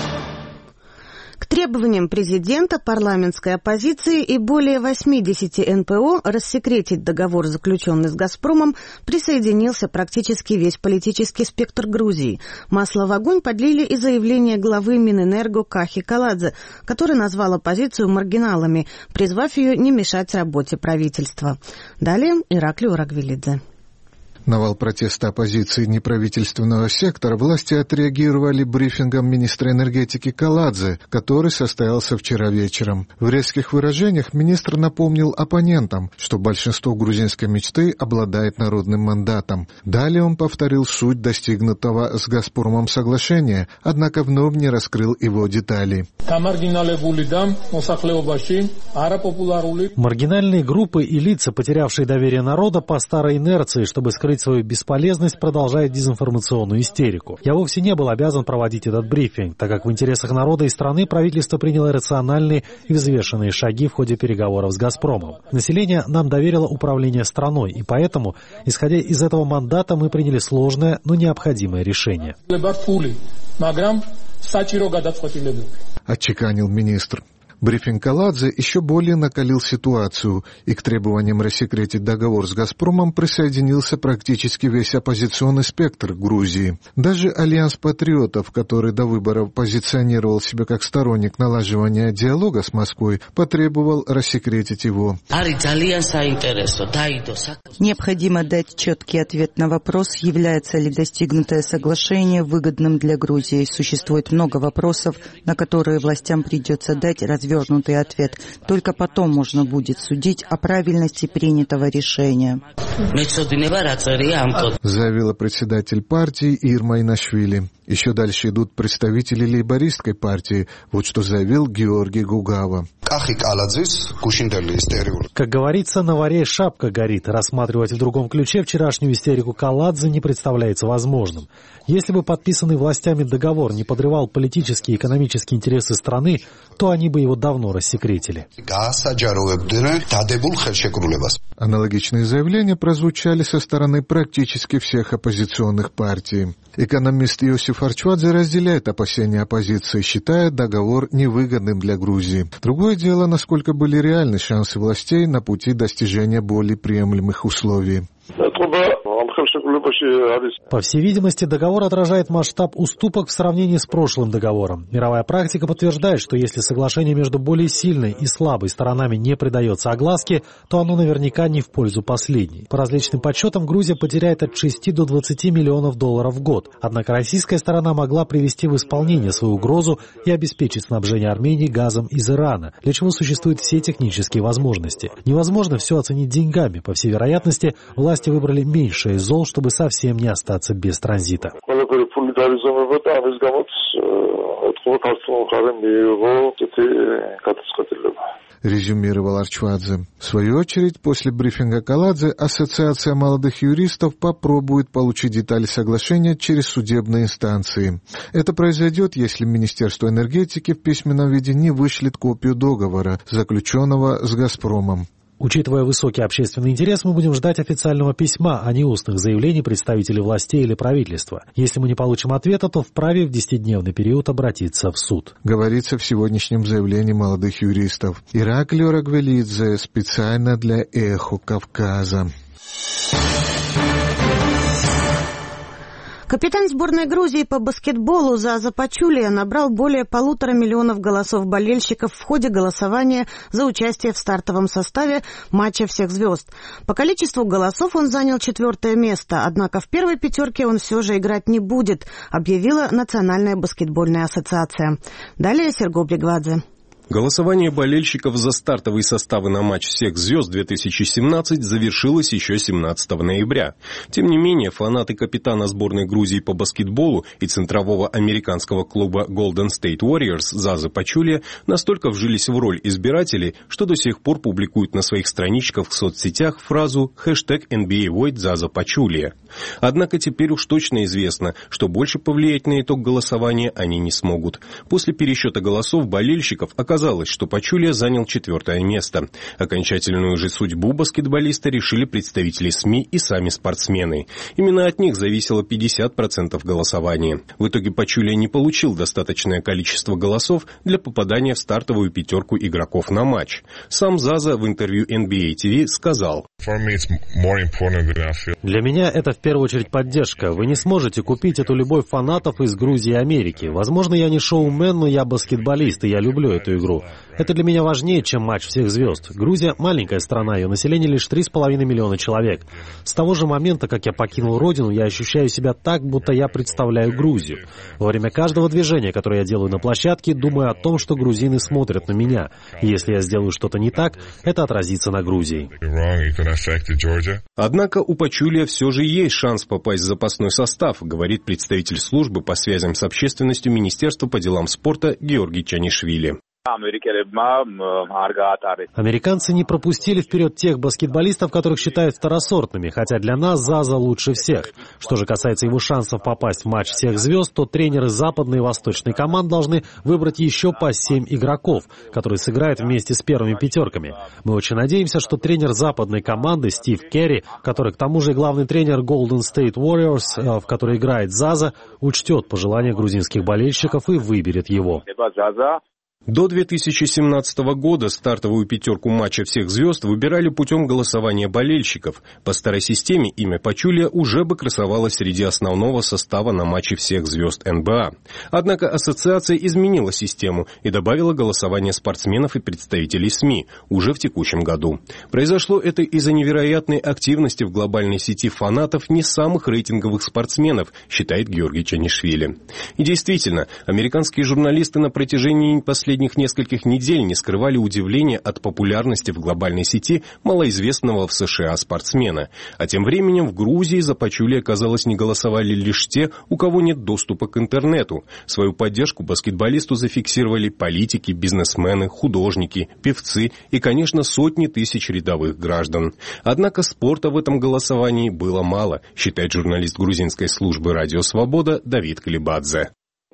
S1: К требованиям президента, парламентской оппозиции и более восьмидесяти эн пэ о рассекретить договор, заключенный с «Газпромом», присоединился практически весь политический спектр Грузии. Масло в огонь подлили и заявление главы Минэнерго Кахи Каладзе, который назвал оппозицию маргиналами, призвав ее не мешать работе правительства. Далее Ираклий Орагвелидзе.
S4: На вал протеста оппозиции неправительственного сектора власти отреагировали брифингом министра энергетики Каладзе, который состоялся вчера вечером. В резких выражениях министр напомнил оппонентам, что большинство грузинской мечты обладает народным мандатом. Далее он повторил суть достигнутого с «Газпромом» соглашения, однако вновь не раскрыл его детали.
S3: Маргинальные группы и лица, потерявшие доверие народа по старой инерции, чтобы скрыть свою бесполезность, продолжает дезинформационную истерику. Я вовсе не был обязан проводить этот брифинг, так как в интересах народа и страны правительство приняло рациональные и взвешенные шаги в ходе переговоров с «Газпромом». Население нам доверило управление страной, и поэтому, исходя из этого мандата, мы приняли сложное, но необходимое решение.
S4: Отчеканил министр. Брифинг Каладзе еще более накалил ситуацию, и к требованиям рассекретить договор с «Газпромом» присоединился практически весь оппозиционный спектр Грузии. Даже Альянс патриотов, который до выборов позиционировал себя как сторонник налаживания диалога с Москвой, потребовал рассекретить его.
S6: Необходимо дать четкий ответ на вопрос, является ли достигнутое соглашение выгодным для Грузии. Существует много вопросов, на которые властям придется дать развернутый ответ. Только потом можно будет судить о правильности принятого решения.
S4: Заявила председатель партии Ирма Инашвили. Еще дальше идут представители лейбористской партии. Вот что заявил Георгий Гугава.
S3: Как говорится, на варе шапка горит. Рассматривать в другом ключе вчерашнюю истерику Каладзе не представляется возможным. Если бы подписанный властями договор не подрывал политические и экономические интересы страны, то они бы его давно рассекретили.
S4: Аналогичные заявления прозвучали со стороны практически всех оппозиционных партий. Экономист Иосиф Арчвадзе разделяет опасения оппозиции, считая договор невыгодным для Грузии. Другое дело, насколько были реальны шансы властей на пути достижения более приемлемых условий.
S3: По всей видимости, договор отражает масштаб уступок в сравнении с прошлым договором. Мировая практика подтверждает, что если соглашение между более сильной и слабой сторонами не придается огласке, то оно наверняка не в пользу последней. По различным подсчетам, Грузия потеряет от шести до двадцати миллионов долларов в год. Однако российская сторона могла привести в исполнение свою угрозу и обеспечить снабжение Армении газом из Ирана, для чего существуют все технические возможности. Невозможно все оценить деньгами. По всей вероятности, власти выбрали меньшее из зол, чтобы совсем не остаться без транзита.
S4: Резюмировал Арчвадзе. В свою очередь, после брифинга Каладзе, Ассоциация молодых юристов попробует получить детали соглашения через судебные инстанции. Это произойдет, если Министерство энергетики в письменном виде не вышлет копию договора, заключенного с «Газпромом».
S3: Учитывая высокий общественный интерес, мы будем ждать официального письма, а не устных заявлений представителей властей или правительства. Если мы не получим ответа, то вправе в десятидневный период обратиться в суд.
S4: Говорится в сегодняшнем заявлении молодых юристов. Ираклий Орагвелидзе специально для «Эхо Кавказа».
S1: Капитан сборной Грузии по баскетболу Заза Пачулия набрал более полутора миллионов голосов болельщиков в ходе голосования за участие в стартовом составе матча всех звезд. По количеству голосов он занял четвертое место, однако в первой пятерке он все же играть не будет, объявила Национальная баскетбольная ассоциация. Далее Серго Бригвадзе.
S12: Голосование болельщиков за стартовые составы на матч всех звезд две тысячи семнадцать завершилось еще семнадцатого ноября. Тем не менее, фанаты капитана сборной Грузии по баскетболу и центрового американского клуба Golden State Warriors Зазы Пачулия настолько вжились в роль избирателей, что до сих пор публикуют на своих страничках в соцсетях фразу хэштег эн би эй Vote Заза Пачулия. Однако теперь уж точно известно, что больше повлиять на итог голосования они не смогут. После пересчета голосов болельщиков оказалось, оказалось, что Пачулия занял четвертое место. Окончательную же судьбу баскетболиста решили представители СМИ и сами спортсмены. Именно от них зависело пятьдесят процентов голосования. В итоге Пачулия не получил достаточное количество голосов для попадания в стартовую пятерку игроков на матч. Сам Заза в интервью эн би эй ти ви сказал:
S3: «Для меня это в первую очередь поддержка. Вы не сможете купить эту любовь фанатов из Грузии и Америки. Возможно, я не шоумен, но я баскетболист, и я люблю эту игру. Это для меня важнее, чем матч всех звезд. Грузия — маленькая страна, ее население лишь три с половиной миллиона человек. С того же момента, как я покинул родину, я ощущаю себя так, будто я представляю Грузию. Во время каждого движения, которое я делаю на площадке, думаю о том, что грузины смотрят на меня. И если я сделаю что-то не так, это отразится на Грузии».
S12: Однако у Пачулия все же есть шанс попасть в запасной состав, говорит представитель службы по связям с общественностью Министерства по делам спорта Георгий Чанишвили.
S3: Американцы не пропустили вперед тех баскетболистов, которых считают второсортными, хотя для нас Заза лучше всех. Что же касается его шансов попасть в матч всех звезд, то тренеры западной и восточной команд должны выбрать еще по семь игроков, которые сыграют вместе с первыми пятерками. Мы очень надеемся, что тренер западной команды Стив Керри, который к тому же и главный тренер Golden State Warriors, в которой играет Заза, учтет пожелания грузинских болельщиков и выберет его.
S12: До две тысячи семнадцатого года стартовую пятерку матча всех звезд выбирали путем голосования болельщиков. По старой системе имя Пачулия уже бы красовалось среди основного состава на матче всех звезд эн бэ а. Однако ассоциация изменила систему и добавила голосование спортсменов и представителей СМИ уже в текущем году. Произошло это из-за невероятной активности в глобальной сети фанатов не самых рейтинговых спортсменов, считает Георгий Чанишвили. И действительно, американские журналисты на протяжении последних последних нескольких недель не скрывали удивления от популярности в глобальной сети малоизвестного в США спортсмена. А тем временем в Грузии за Пачулия, казалось, не голосовали лишь те, у кого нет доступа к интернету. Свою поддержку баскетболисту зафиксировали политики, бизнесмены, художники, певцы и, конечно, сотни тысяч рядовых граждан. Однако спорта в этом голосовании было мало, считает журналист грузинской службы «Радио Свобода» Давид Калибадзе.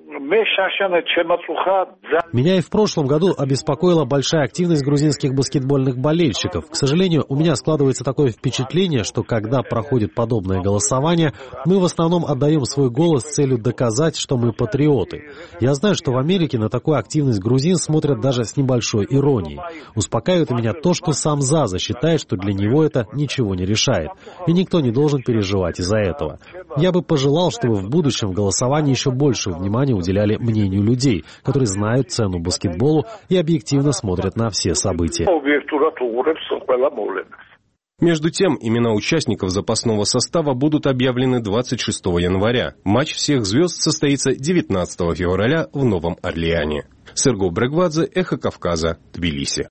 S3: Меня и в прошлом году обеспокоила большая активность грузинских баскетбольных болельщиков. К сожалению, у меня складывается такое впечатление, что когда проходит подобное голосование, мы в основном отдаем свой голос с целью доказать, что мы патриоты. Я знаю, что в Америке на такую активность грузин смотрят даже с небольшой иронией. Успокаивает меня то, что сам Заза считает, что для него это ничего не решает. И никто не должен переживать из-за этого. Я бы пожелал, чтобы в будущем в голосовании еще больше внимания уделяли мнению людей, которые знают цену баскетболу и объективно смотрят на все события.
S12: Между тем, имена участников запасного состава будут объявлены двадцать шестого января. Матч всех звезд состоится девятнадцатого февраля в Новом Орлеане. Серго Брегвадзе, Эхо Кавказа, Тбилиси.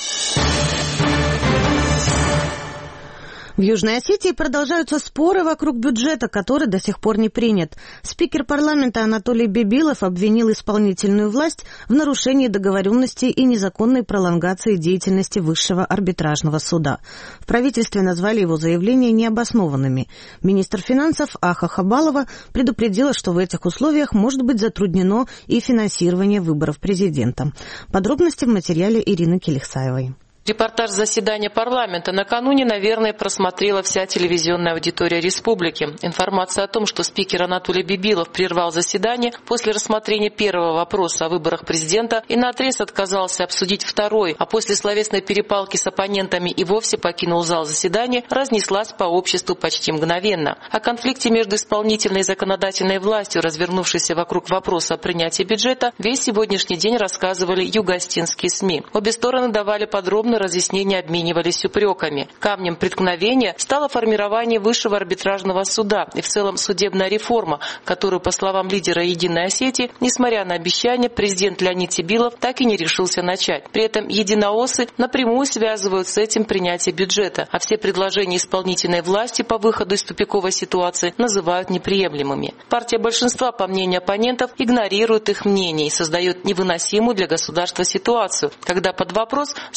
S1: В Южной Осетии продолжаются споры вокруг бюджета, который до сих пор не принят. Спикер парламента Анатолий Бибилов обвинил исполнительную власть в нарушении договоренностей и незаконной пролонгации деятельности Высшего арбитражного суда. В правительстве назвали его заявления необоснованными. Министр финансов Аха Хабалова предупредила, что в этих условиях может быть затруднено и финансирование выборов президента. Подробности в материале Ирины Келихсаевой.
S13: Репортаж заседания парламента накануне, наверное, просмотрела вся телевизионная аудитория республики. Информация о том, что спикер Анатолий Бибилов прервал заседание после рассмотрения первого вопроса о выборах президента и наотрез отказался обсудить второй, а после словесной перепалки с оппонентами и вовсе покинул зал заседания, разнеслась по обществу почти мгновенно. О конфликте между исполнительной и законодательной властью, развернувшейся вокруг вопроса о принятии бюджета, весь сегодняшний день рассказывали юго-остинские СМИ. Обе стороны давали подробно разъяснения, обменивались упреками. Камнем преткновения стало формирование Высшего арбитражного суда и в целом судебная реформа, которую, по словам лидера Единой Осетии, несмотря на обещания, президент Леонид Тибилов так и не решился начать. При этом единооссы напрямую связывают с этим принятие бюджета, а все предложения исполнительной власти по выходу из тупиковой ситуации называют неприемлемыми. Партия большинства, по мнению оппонентов, игнорирует их мнение и создает невыносимую для государства ситуацию, когда под вопрос ставится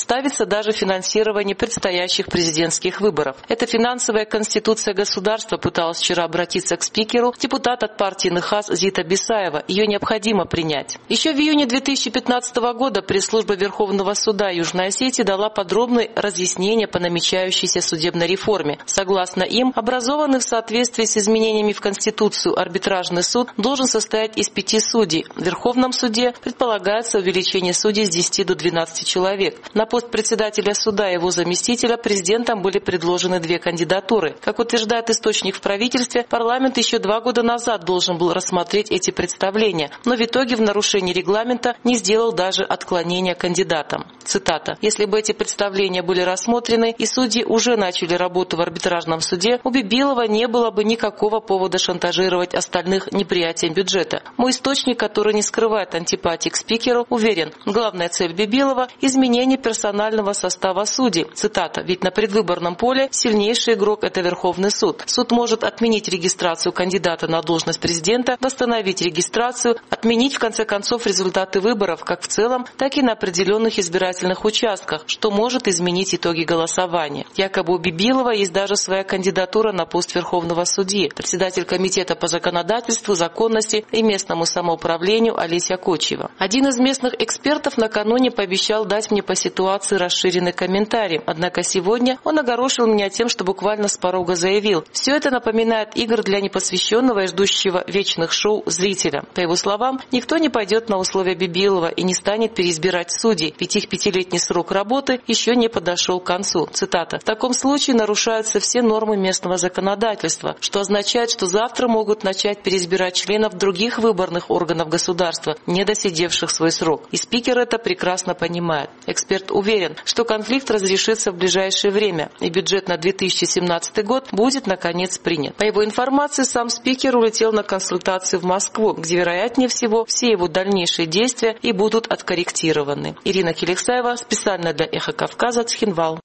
S13: даже финансирование предстоящих президентских выборов. Эта финансовая конституция государства пыталась вчера обратиться к спикеру депутат от партии НХАС Зита Бисаева. Ее необходимо принять. Еще в июне две тысячи пятнадцатого года пресс-служба Верховного суда Южной Осетии дала подробные разъяснения по намечающейся судебной реформе. Согласно им, образованный в соответствии с изменениями в Конституцию арбитражный суд должен состоять из пяти судей. В Верховном суде предполагается увеличение судей с десяти до двенадцати человек. На пост председателя суда и его заместителя президентом были предложены две кандидатуры. Как утверждает источник в правительстве, парламент еще два года назад должен был рассмотреть эти представления, но в итоге в нарушении регламента не сделал даже отклонения кандидатам. Цитата. «Если бы эти представления были рассмотрены и судьи уже начали работу в арбитражном суде, у Бибилова не было бы никакого повода шантажировать остальных неприятием бюджета. Мой источник, который не скрывает антипатии к спикеру, уверен, главная цель Бибилова – изменение персонального состава судей». Цитата. «Ведь на предвыборном поле сильнейший игрок – это Верховный суд. Суд может отменить регистрацию кандидата на должность президента, восстановить регистрацию, отменить в конце концов результаты выборов как в целом, так и на определенных избирательных участках, что может изменить итоги голосования. Якобы у Бибилова есть даже своя кандидатура на пост Верховного судьи. Председатель комитета по законодательству, законности и местному самоуправлению Олеся Кочева. Один из местных экспертов накануне пообещал дать мне по ситуации расширенный комментарий. Однако сегодня он огорошил меня тем, что буквально с порога заявил: все это напоминает игры для непосвященного и ждущего вечных шоу зрителя. По его словам, никто не пойдет на условия Бибилова и не станет переизбирать судей, ведь их пятилетний срок работы еще не подошел к концу. Цитата. «В таком случае нарушаются все нормы местного законодательства, что означает, что завтра могут начать переизбирать членов других выборных органов государства, не досидевших свой срок. И спикер это прекрасно понимает. Эксперт уверен, что конфликт разрешится в ближайшее время, и бюджет на две тысячи семнадцатый год будет наконец принят». По его информации, сам спикер улетел на консультации в Москву, где, вероятнее всего, все его дальнейшие действия и будут откорректированы. Ирина Келексаева, специально для Эхо Кавказа, Цхинвал.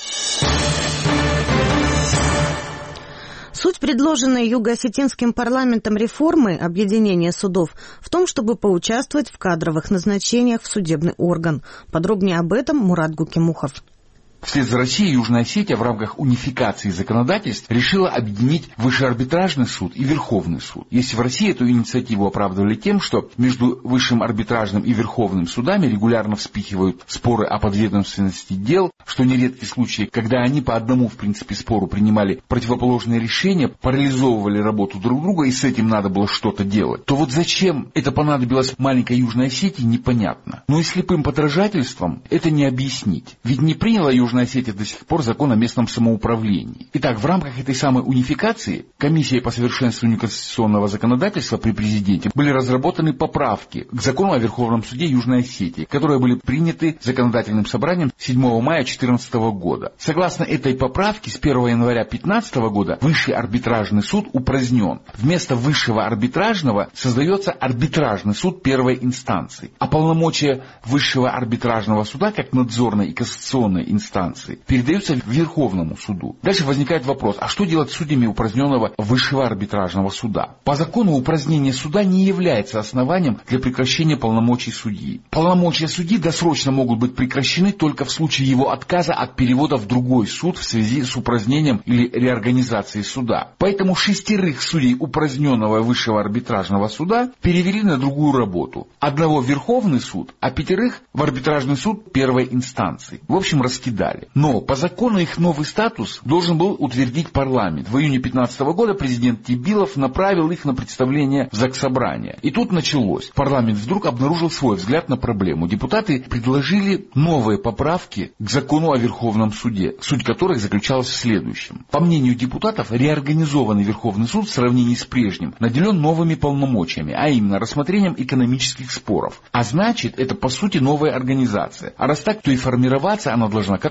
S1: Суть предложенной юго-осетинским парламентом реформы объединения судов в том, чтобы поучаствовать в кадровых назначениях в судебный орган. Подробнее об этом Мурат Гукимухов.
S14: Вслед за Россией Южная Осетия в рамках унификации законодательств решила объединить Высший арбитражный суд и Верховный суд. Если в России эту инициативу оправдывали тем, что между Высшим арбитражным и Верховным судами регулярно вспыхивают споры о подведомственности дел, что нередки случаи, когда они по одному, в принципе, спору принимали противоположные решения, парализовывали работу друг друга, и с этим надо было что-то делать, то вот зачем это понадобилось маленькой Южной Осетии, непонятно. Но и слепым подражательством это не объяснить. Ведь не приняла Южная Южная Осетия до сих пор закон о местном самоуправлении. Итак, в рамках этой самой унификации Комиссией по совершенствованию конституционного законодательства при президенте были разработаны поправки к закону о Верховном суде Южной Осетии, которые были приняты законодательным собранием седьмого мая две тысячи четырнадцатого года. Согласно этой поправке, с первого января две тысячи пятнадцатого года Высший арбитражный суд упразднен. Вместо Высшего арбитражного создается арбитражный суд первой инстанции, а полномочия Высшего арбитражного суда как надзорной и кассационной инстанции передаются Верховному суду. Дальше возникает вопрос, а что делать с судьями упраздненного Высшего арбитражного суда? По закону упразднение суда не является основанием для прекращения полномочий судьи. Полномочия судьи досрочно могут быть прекращены только в случае его отказа от перевода в другой суд в связи с упразднением или реорганизацией суда. Поэтому шестерых судей упраздненного Высшего арбитражного суда перевели на другую работу. Одного в Верховный суд, а пятерых в арбитражный суд первой инстанции. В общем, раскидали. Но по закону их новый статус должен был утвердить парламент. В июне две тысячи пятнадцатого года президент Тибилов направил их на представление в Заксобрание. И тут началось. Парламент вдруг обнаружил свой взгляд на проблему. Депутаты предложили новые поправки к закону о Верховном суде, суть которых заключалась в следующем. По мнению депутатов, реорганизованный Верховный суд в сравнении с прежним наделен новыми полномочиями, а именно рассмотрением экономических споров. А значит, это по сути новая организация. А раз так, то и формироваться она должна как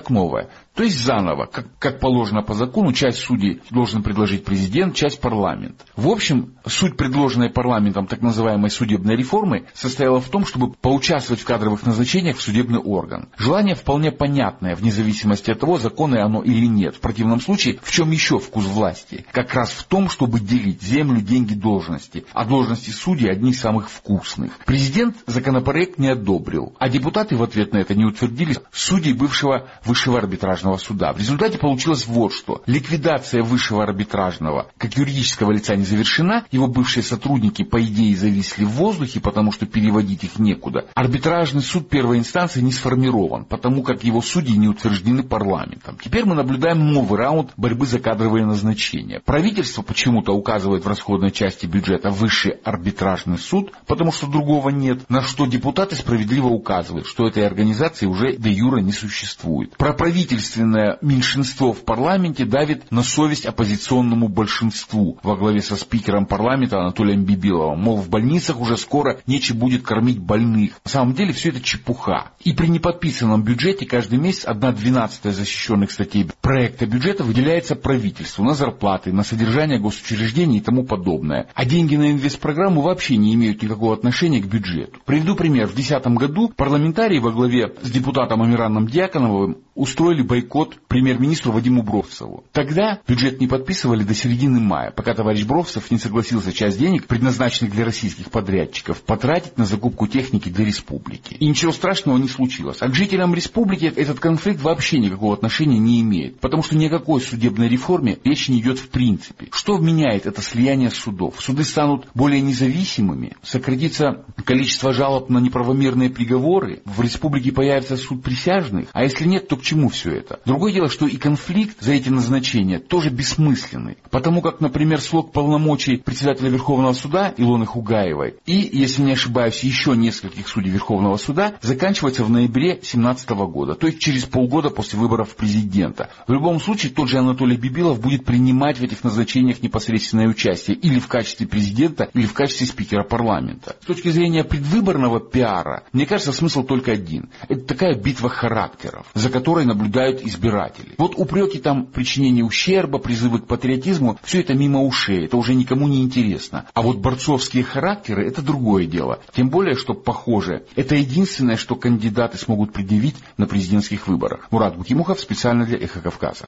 S14: как новое. То есть заново, как, как положено по закону, часть судей должен предложить президент, часть парламент. В общем, суть предложенной парламентом так называемой судебной реформы состояла в том, чтобы поучаствовать в кадровых назначениях в судебный орган. Желание вполне понятное, вне зависимости от того, законное оно или нет. В противном случае, в чем еще вкус власти? Как раз в том, чтобы делить землю, деньги, должности. А должности судей одни из самых вкусных. Президент законопроект не одобрил, а депутаты в ответ на это не утвердили судей бывшего высшего арбитражного суда. В результате получилось вот что. Ликвидация высшего арбитражного как юридического лица не завершена, его бывшие сотрудники по идее зависли в воздухе, потому что переводить их некуда. Арбитражный суд первой инстанции не сформирован, потому как его судьи не утверждены парламентом. Теперь мы наблюдаем новый раунд борьбы за кадровые назначения. Правительство почему-то указывает в расходной части бюджета высший арбитражный суд, потому что другого нет, на что депутаты справедливо указывают, что этой организации уже де юре не существует. Проправительственное меньшинство в парламенте давит на совесть оппозиционному большинству во главе со спикером парламента Анатолием Бибиловым. Мол, в больницах уже скоро нечем будет кормить больных. На самом деле все это чепуха. И при неподписанном бюджете каждый месяц одна двенадцатая защищенных статей проекта бюджета выделяется правительству на зарплаты, на содержание госучреждений и тому подобное. А деньги на инвестпрограмму вообще не имеют никакого отношения к бюджету. Приведу пример. В две тысячи десятом году парламентарии во главе с депутатом Амираном Дьяконовым устроили бойкот премьер-министру Вадиму Бровцеву. Тогда бюджет не подписывали до середины мая, пока товарищ Бровцев не согласился часть денег, предназначенных для российских подрядчиков, потратить на закупку техники для республики. И ничего страшного не случилось. А к жителям республики этот конфликт вообще никакого отношения не имеет, потому что ни о какой судебной реформе речь не идет в принципе. Что меняет это слияние судов? Суды станут более независимыми, сократится количество жалоб на неправомерные приговоры, в республике появится суд присяжных, а если нет, то к чему все это? Другое дело, что и конфликт за эти назначения тоже бессмысленный, потому как, например, срок полномочий председателя Верховного суда Илоны Хугаевой и, если не ошибаюсь, еще нескольких судей Верховного суда заканчивается в ноябре две тысячи семнадцатого года, то есть через полгода после выборов президента. В любом случае, тот же Анатолий Бибилов будет принимать в этих назначениях непосредственное участие или в качестве президента, или в качестве спикера парламента. С точки зрения предвыборного пиара, мне кажется, смысл только один. Это такая битва характеров, за которой наблюдают избиратели. Вот упреки там причинения ущерба, призывы к патриотизму, все это мимо ушей, это уже никому не интересно. А вот борцовские характеры – это другое дело. Тем более, что, похоже, это единственное, что кандидаты смогут предъявить на президентских выборах. Мурат Букимухов специально для «Эхо Кавказа».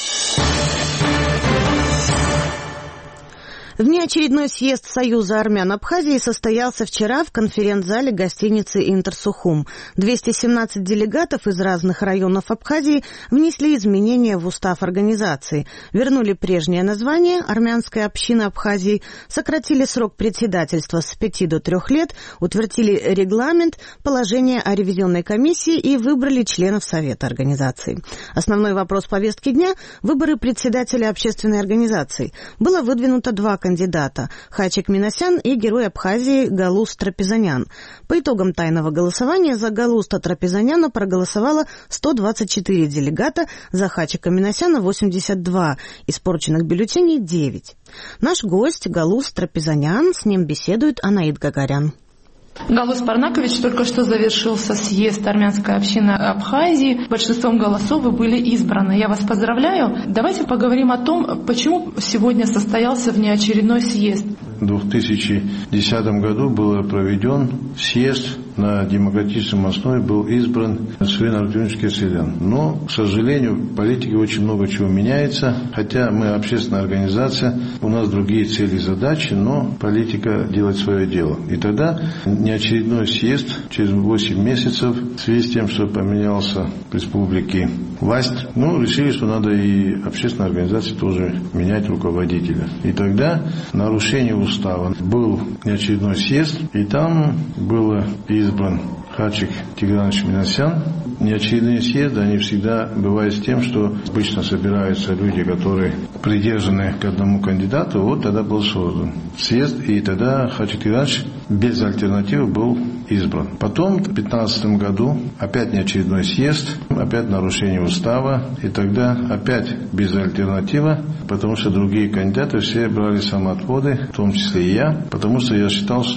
S1: Внеочередной съезд Союза армян Абхазии состоялся вчера в конференц-зале гостиницы «Интерсухум». двести семнадцать делегатов из разных районов Абхазии внесли изменения в устав организации, вернули прежнее название «Армянская община Абхазии», сократили срок председательства с пяти до трех лет, утвердили регламент, положение о ревизионной комиссии и выбрали членов Совета организации. Основной вопрос повестки дня – выборы председателя общественной организации. Было выдвинуто два кандидата – Хачик Минасян и герой Абхазии Галуст Трапезанян. По итогам тайного голосования за Галуста Трапезаняна проголосовало сто двадцать четыре делегата, за Хачика Минасяна восемьдесят два, испорченных бюллетеней девять. Наш гость Галуст Трапезанян, с ним беседует Анаид Гагарян.
S15: Галус Парнакович, только что завершился съезд армянской общины Абхазии. Большинством голосов вы были избраны. Я вас поздравляю. Давайте поговорим о том, почему сегодня состоялся внеочередной съезд.
S16: В две тысячи десятом году был проведен съезд, на демократическом основе был избран Сулейн Артемьевич Кесарян. Но, к сожалению, в политике очень много чего меняется. Хотя мы общественная организация, у нас другие цели и задачи, но политика делает свое дело. И тогда неочередной съезд через восемь месяцев, в связи с тем, что поменялся в республике власть, ну, решили, что надо и общественной организации тоже менять руководителя. И тогда нарушение устава. Был неочередной съезд, и там было избран Хачик Тигранович Минасян. Неочередные съезды, они всегда бывают с тем, что обычно собираются люди, которые придержаны к одному кандидату, вот тогда был создан съезд, и тогда Хачик Тигранович без альтернативы был избран. Потом в две тысячи пятнадцатом году опять неочередной съезд, опять нарушение устава, и тогда опять без альтернативы, потому что другие кандидаты все брали самоотводы, в том числе и я, потому что я считал, что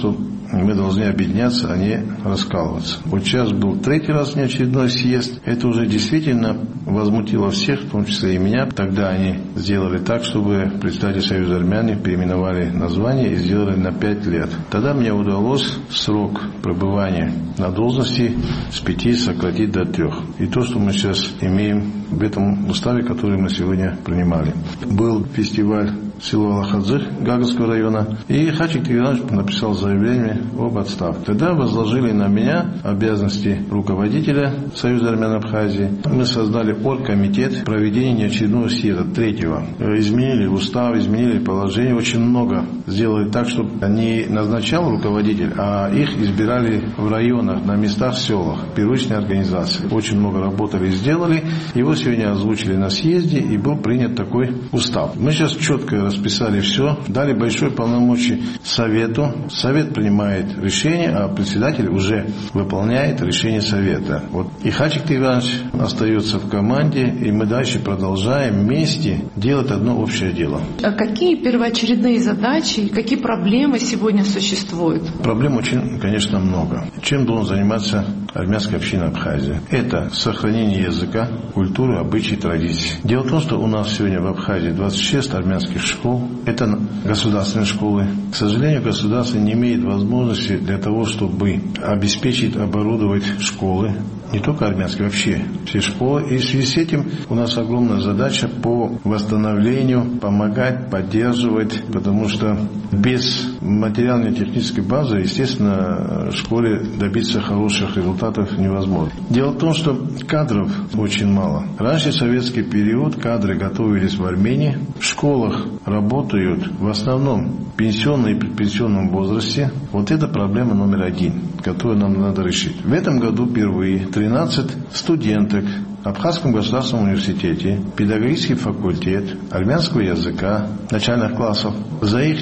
S16: мы должны объединяться, а не раскалываться. Вот сейчас был третий раз неочередной съезд. Это уже действительно возмутило всех, в том числе и меня. Тогда они сделали так, чтобы представители Союза армян переименовали название и сделали на пять лет. Тогда мне удалось срок пребывания на должности с пяти сократить до трех. И то, что мы сейчас имеем в этом уставе, который мы сегодня принимали. Был фестиваль село Алахадзы Гагарского района, и Хачик Тигранович написал заявление об отставке. Тогда возложили на меня обязанности руководителя Союза армян Абхазии. Мы создали оргкомитет проведения неочередного съезда третьего. Изменили устав, изменили положение, очень много сделали так, чтобы не назначал руководитель, а их избирали в районах, на местах, в селах, первичные организации. Очень много работали и сделали. Его сегодня озвучили на съезде, и был принят такой устав. Мы сейчас четко расписали все, дали большое полномочие Совету. Совет принимает решение, а председатель уже выполняет решение Совета. Вот. И Хачик Тигранович остается в команде, и мы дальше продолжаем вместе делать одно общее дело.
S15: А какие первоочередные задачи и какие проблемы сегодня существуют?
S16: Проблем очень, конечно, много. Чем должен заниматься армянская община Абхазии? Это сохранение языка, культуры, обычаи, традиций. Дело в том, что у нас сегодня в Абхазии двадцать шесть армянских школ. Это государственные школы. К сожалению, государство не имеет возможности для того, чтобы обеспечить, оборудовать школы. Не только армянские, вообще все школы. И в связи с этим у нас огромная задача по восстановлению, помогать, поддерживать, потому что без материальной технической базы, естественно, в школе добиться хороших результатов невозможно. Дело в том, что кадров очень мало. Раньше, в советский период, кадры готовились в Армении. В школах работают в основном пенсионные и предпенсионном возрасте. Вот это проблема номер один, которую нам надо решить. В этом году впервые тринадцать студенток в Абхазском государственном университете, педагогический факультет армянского языка начальных классов. За их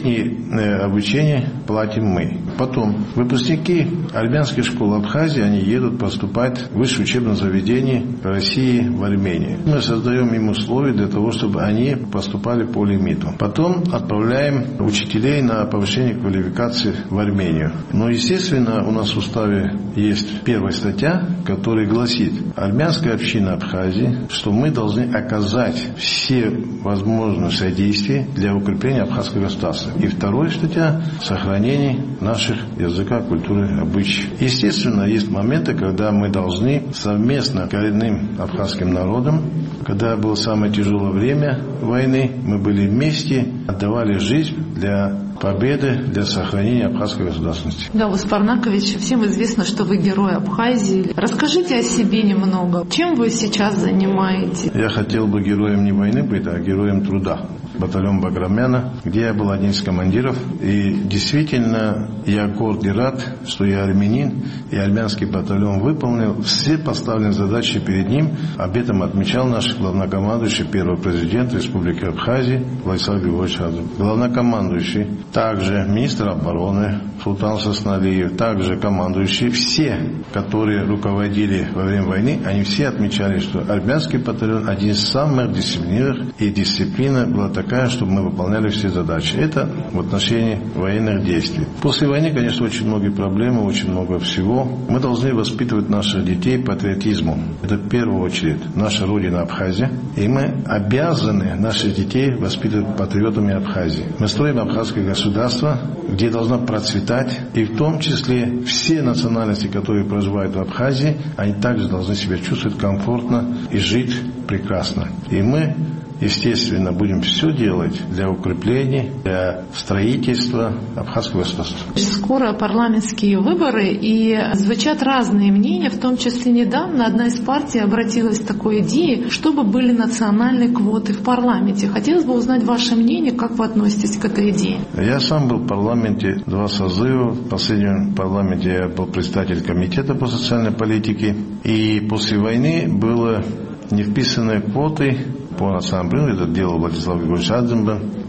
S16: обучение платим мы. Потом выпускники армянских школ Абхазии, они едут поступать в высшее учебное заведение России в Армении. Мы создаем им условия для того, чтобы они поступали по лимиту. Потом отправляем учителей на повышение квалификации в Армению. Но, естественно, у нас в уставе есть первая статья, которая гласит: армянская община Абхазии, что мы должны оказать все возможные содействия для укрепления абхазского государства. И вторая статья – сохранение наших языка, культуры, обычаев. Естественно, есть моменты, когда мы должны совместно с коренным абхазским народом, когда было самое тяжелое время войны, мы были вместе, отдавали жизнь для победы, для сохранения абхазской государственности.
S15: Галус Парнакович, всем известно, что вы герой Абхазии. Расскажите о себе немного. Чем вы сейчас занимаетесь?
S16: Я хотел бы героем не войны быть, а героем труда. Батальон Баграмяна, где я был один из командиров. И действительно, я горд и рад, что я армянин, и армянский батальон выполнил все поставленные задачи перед ним. Об этом отмечал наш главнокомандующий, первый президент Республики Абхазия Владислав Григорьевич Хазов. Главнокомандующий, также министр обороны Султан Сосналиев, также командующие, все, которые руководили во время войны, они все отмечали, что армянский батальон один из самых дисциплинированных, и дисциплина была такая, чтобы мы выполняли все задачи. Это в отношении военных действий. После войны, конечно, очень многие проблемы, очень много всего. Мы должны воспитывать наших детей патриотизму. Это в первую очередь наша родина Абхазия, и мы обязаны наших детей воспитывать патриотами Абхазии. Мы строим абхазское государство, где должно процветать, и в том числе все национальности, которые проживают в Абхазии, они также должны себя чувствовать комфортно и жить прекрасно. И мы, естественно, будем все делать для укрепления, для строительства абхазского государства.
S15: Скоро парламентские выборы, и звучат разные мнения, в том числе недавно одна из партий обратилась к такой идее, чтобы были национальные квоты в парламенте. Хотелось бы узнать ваше мнение, как вы относитесь к этой идее.
S16: Я сам был в парламенте два созыва. В последнем парламенте я был председатель комитета по социальной политике. И после войны было не вписаны квоты по национальному, это делал Владислав Григорьевич Адзимба.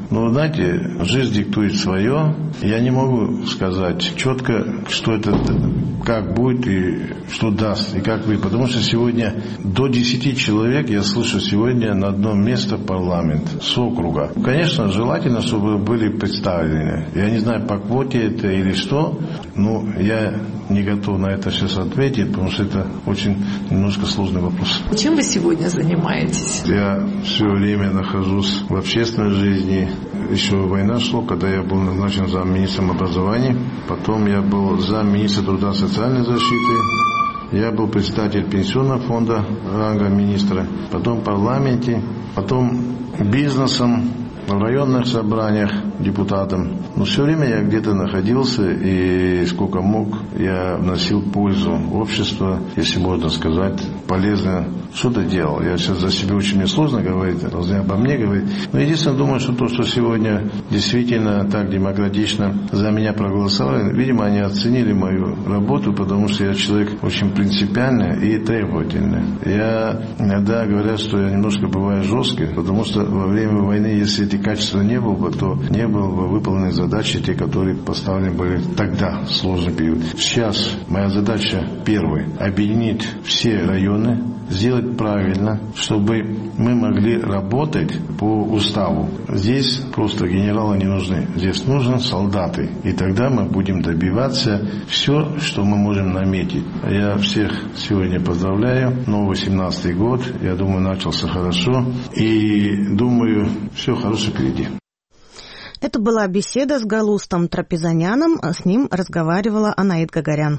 S16: Но, знаете, жизнь диктует свое. Я не могу сказать четко, что это, как будет и что даст, и как будет. Потому что сегодня до десяти человек, я слышу сегодня на одно место парламент с округа. Конечно, желательно, чтобы были представлены. Я не знаю, по квоте это или что, но я не готов на это сейчас ответить, потому что это очень немножко сложный вопрос.
S15: Чем вы сегодня занимаетесь?
S16: Я все время нахожусь в общественной жизни. Еще война шла, когда я был назначен замминистром образования. Потом я был замминистра труда и социальной защиты. Я был председатель пенсионного фонда ранга министра. Потом в парламенте. Потом бизнесом. В районных собраниях депутатом. Но все время я где-то находился, и сколько мог, я вносил пользу обществу, если можно сказать, полезно. Что-то делал. Я сейчас за себя очень мне сложно говорить, должны обо мне говорить. Но единственное, думаю, что то, что сегодня действительно так демократично за меня проголосовали, видимо, они оценили мою работу, потому что я человек очень принципиальный и требовательный. Я иногда говорят, что я немножко бываю жесткий, потому что во время войны, если эти качества не было бы, то не было бы выполнены задачи, те, которые поставлены были тогда, в сложный период. Сейчас моя задача первая – объединить все районы, сделать правильно, чтобы мы могли работать по уставу. Здесь просто генералы не нужны. Здесь нужны солдаты. И тогда мы будем добиваться все, что мы можем наметить. Я всех сегодня поздравляю. Новый семнадцатый год. Я думаю, начался хорошо. И думаю, все хорошо впереди.
S1: Это была беседа с Галустом Трапезаняном. С ним разговаривала Анаит Гагарян.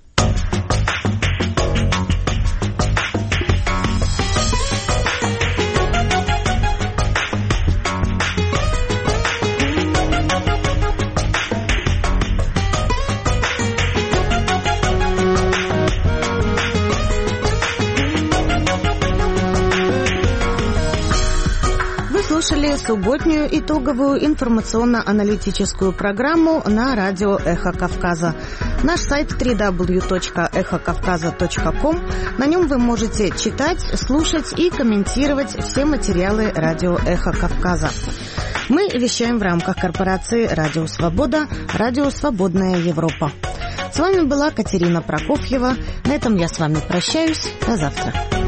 S1: Слушали субботнюю итоговую информационно-аналитическую программу на радио «Эхо Кавказа». Наш сайт дабл ю дабл ю дабл ю точка эхо кавказа точка ком. На нем вы можете читать, слушать и комментировать все материалы радио «Эхо Кавказа». Мы вещаем в рамках корпорации «Радио Свобода», «Радио Свободная Европа». С вами была Катерина Прокофьева. На этом я с вами прощаюсь. До завтра.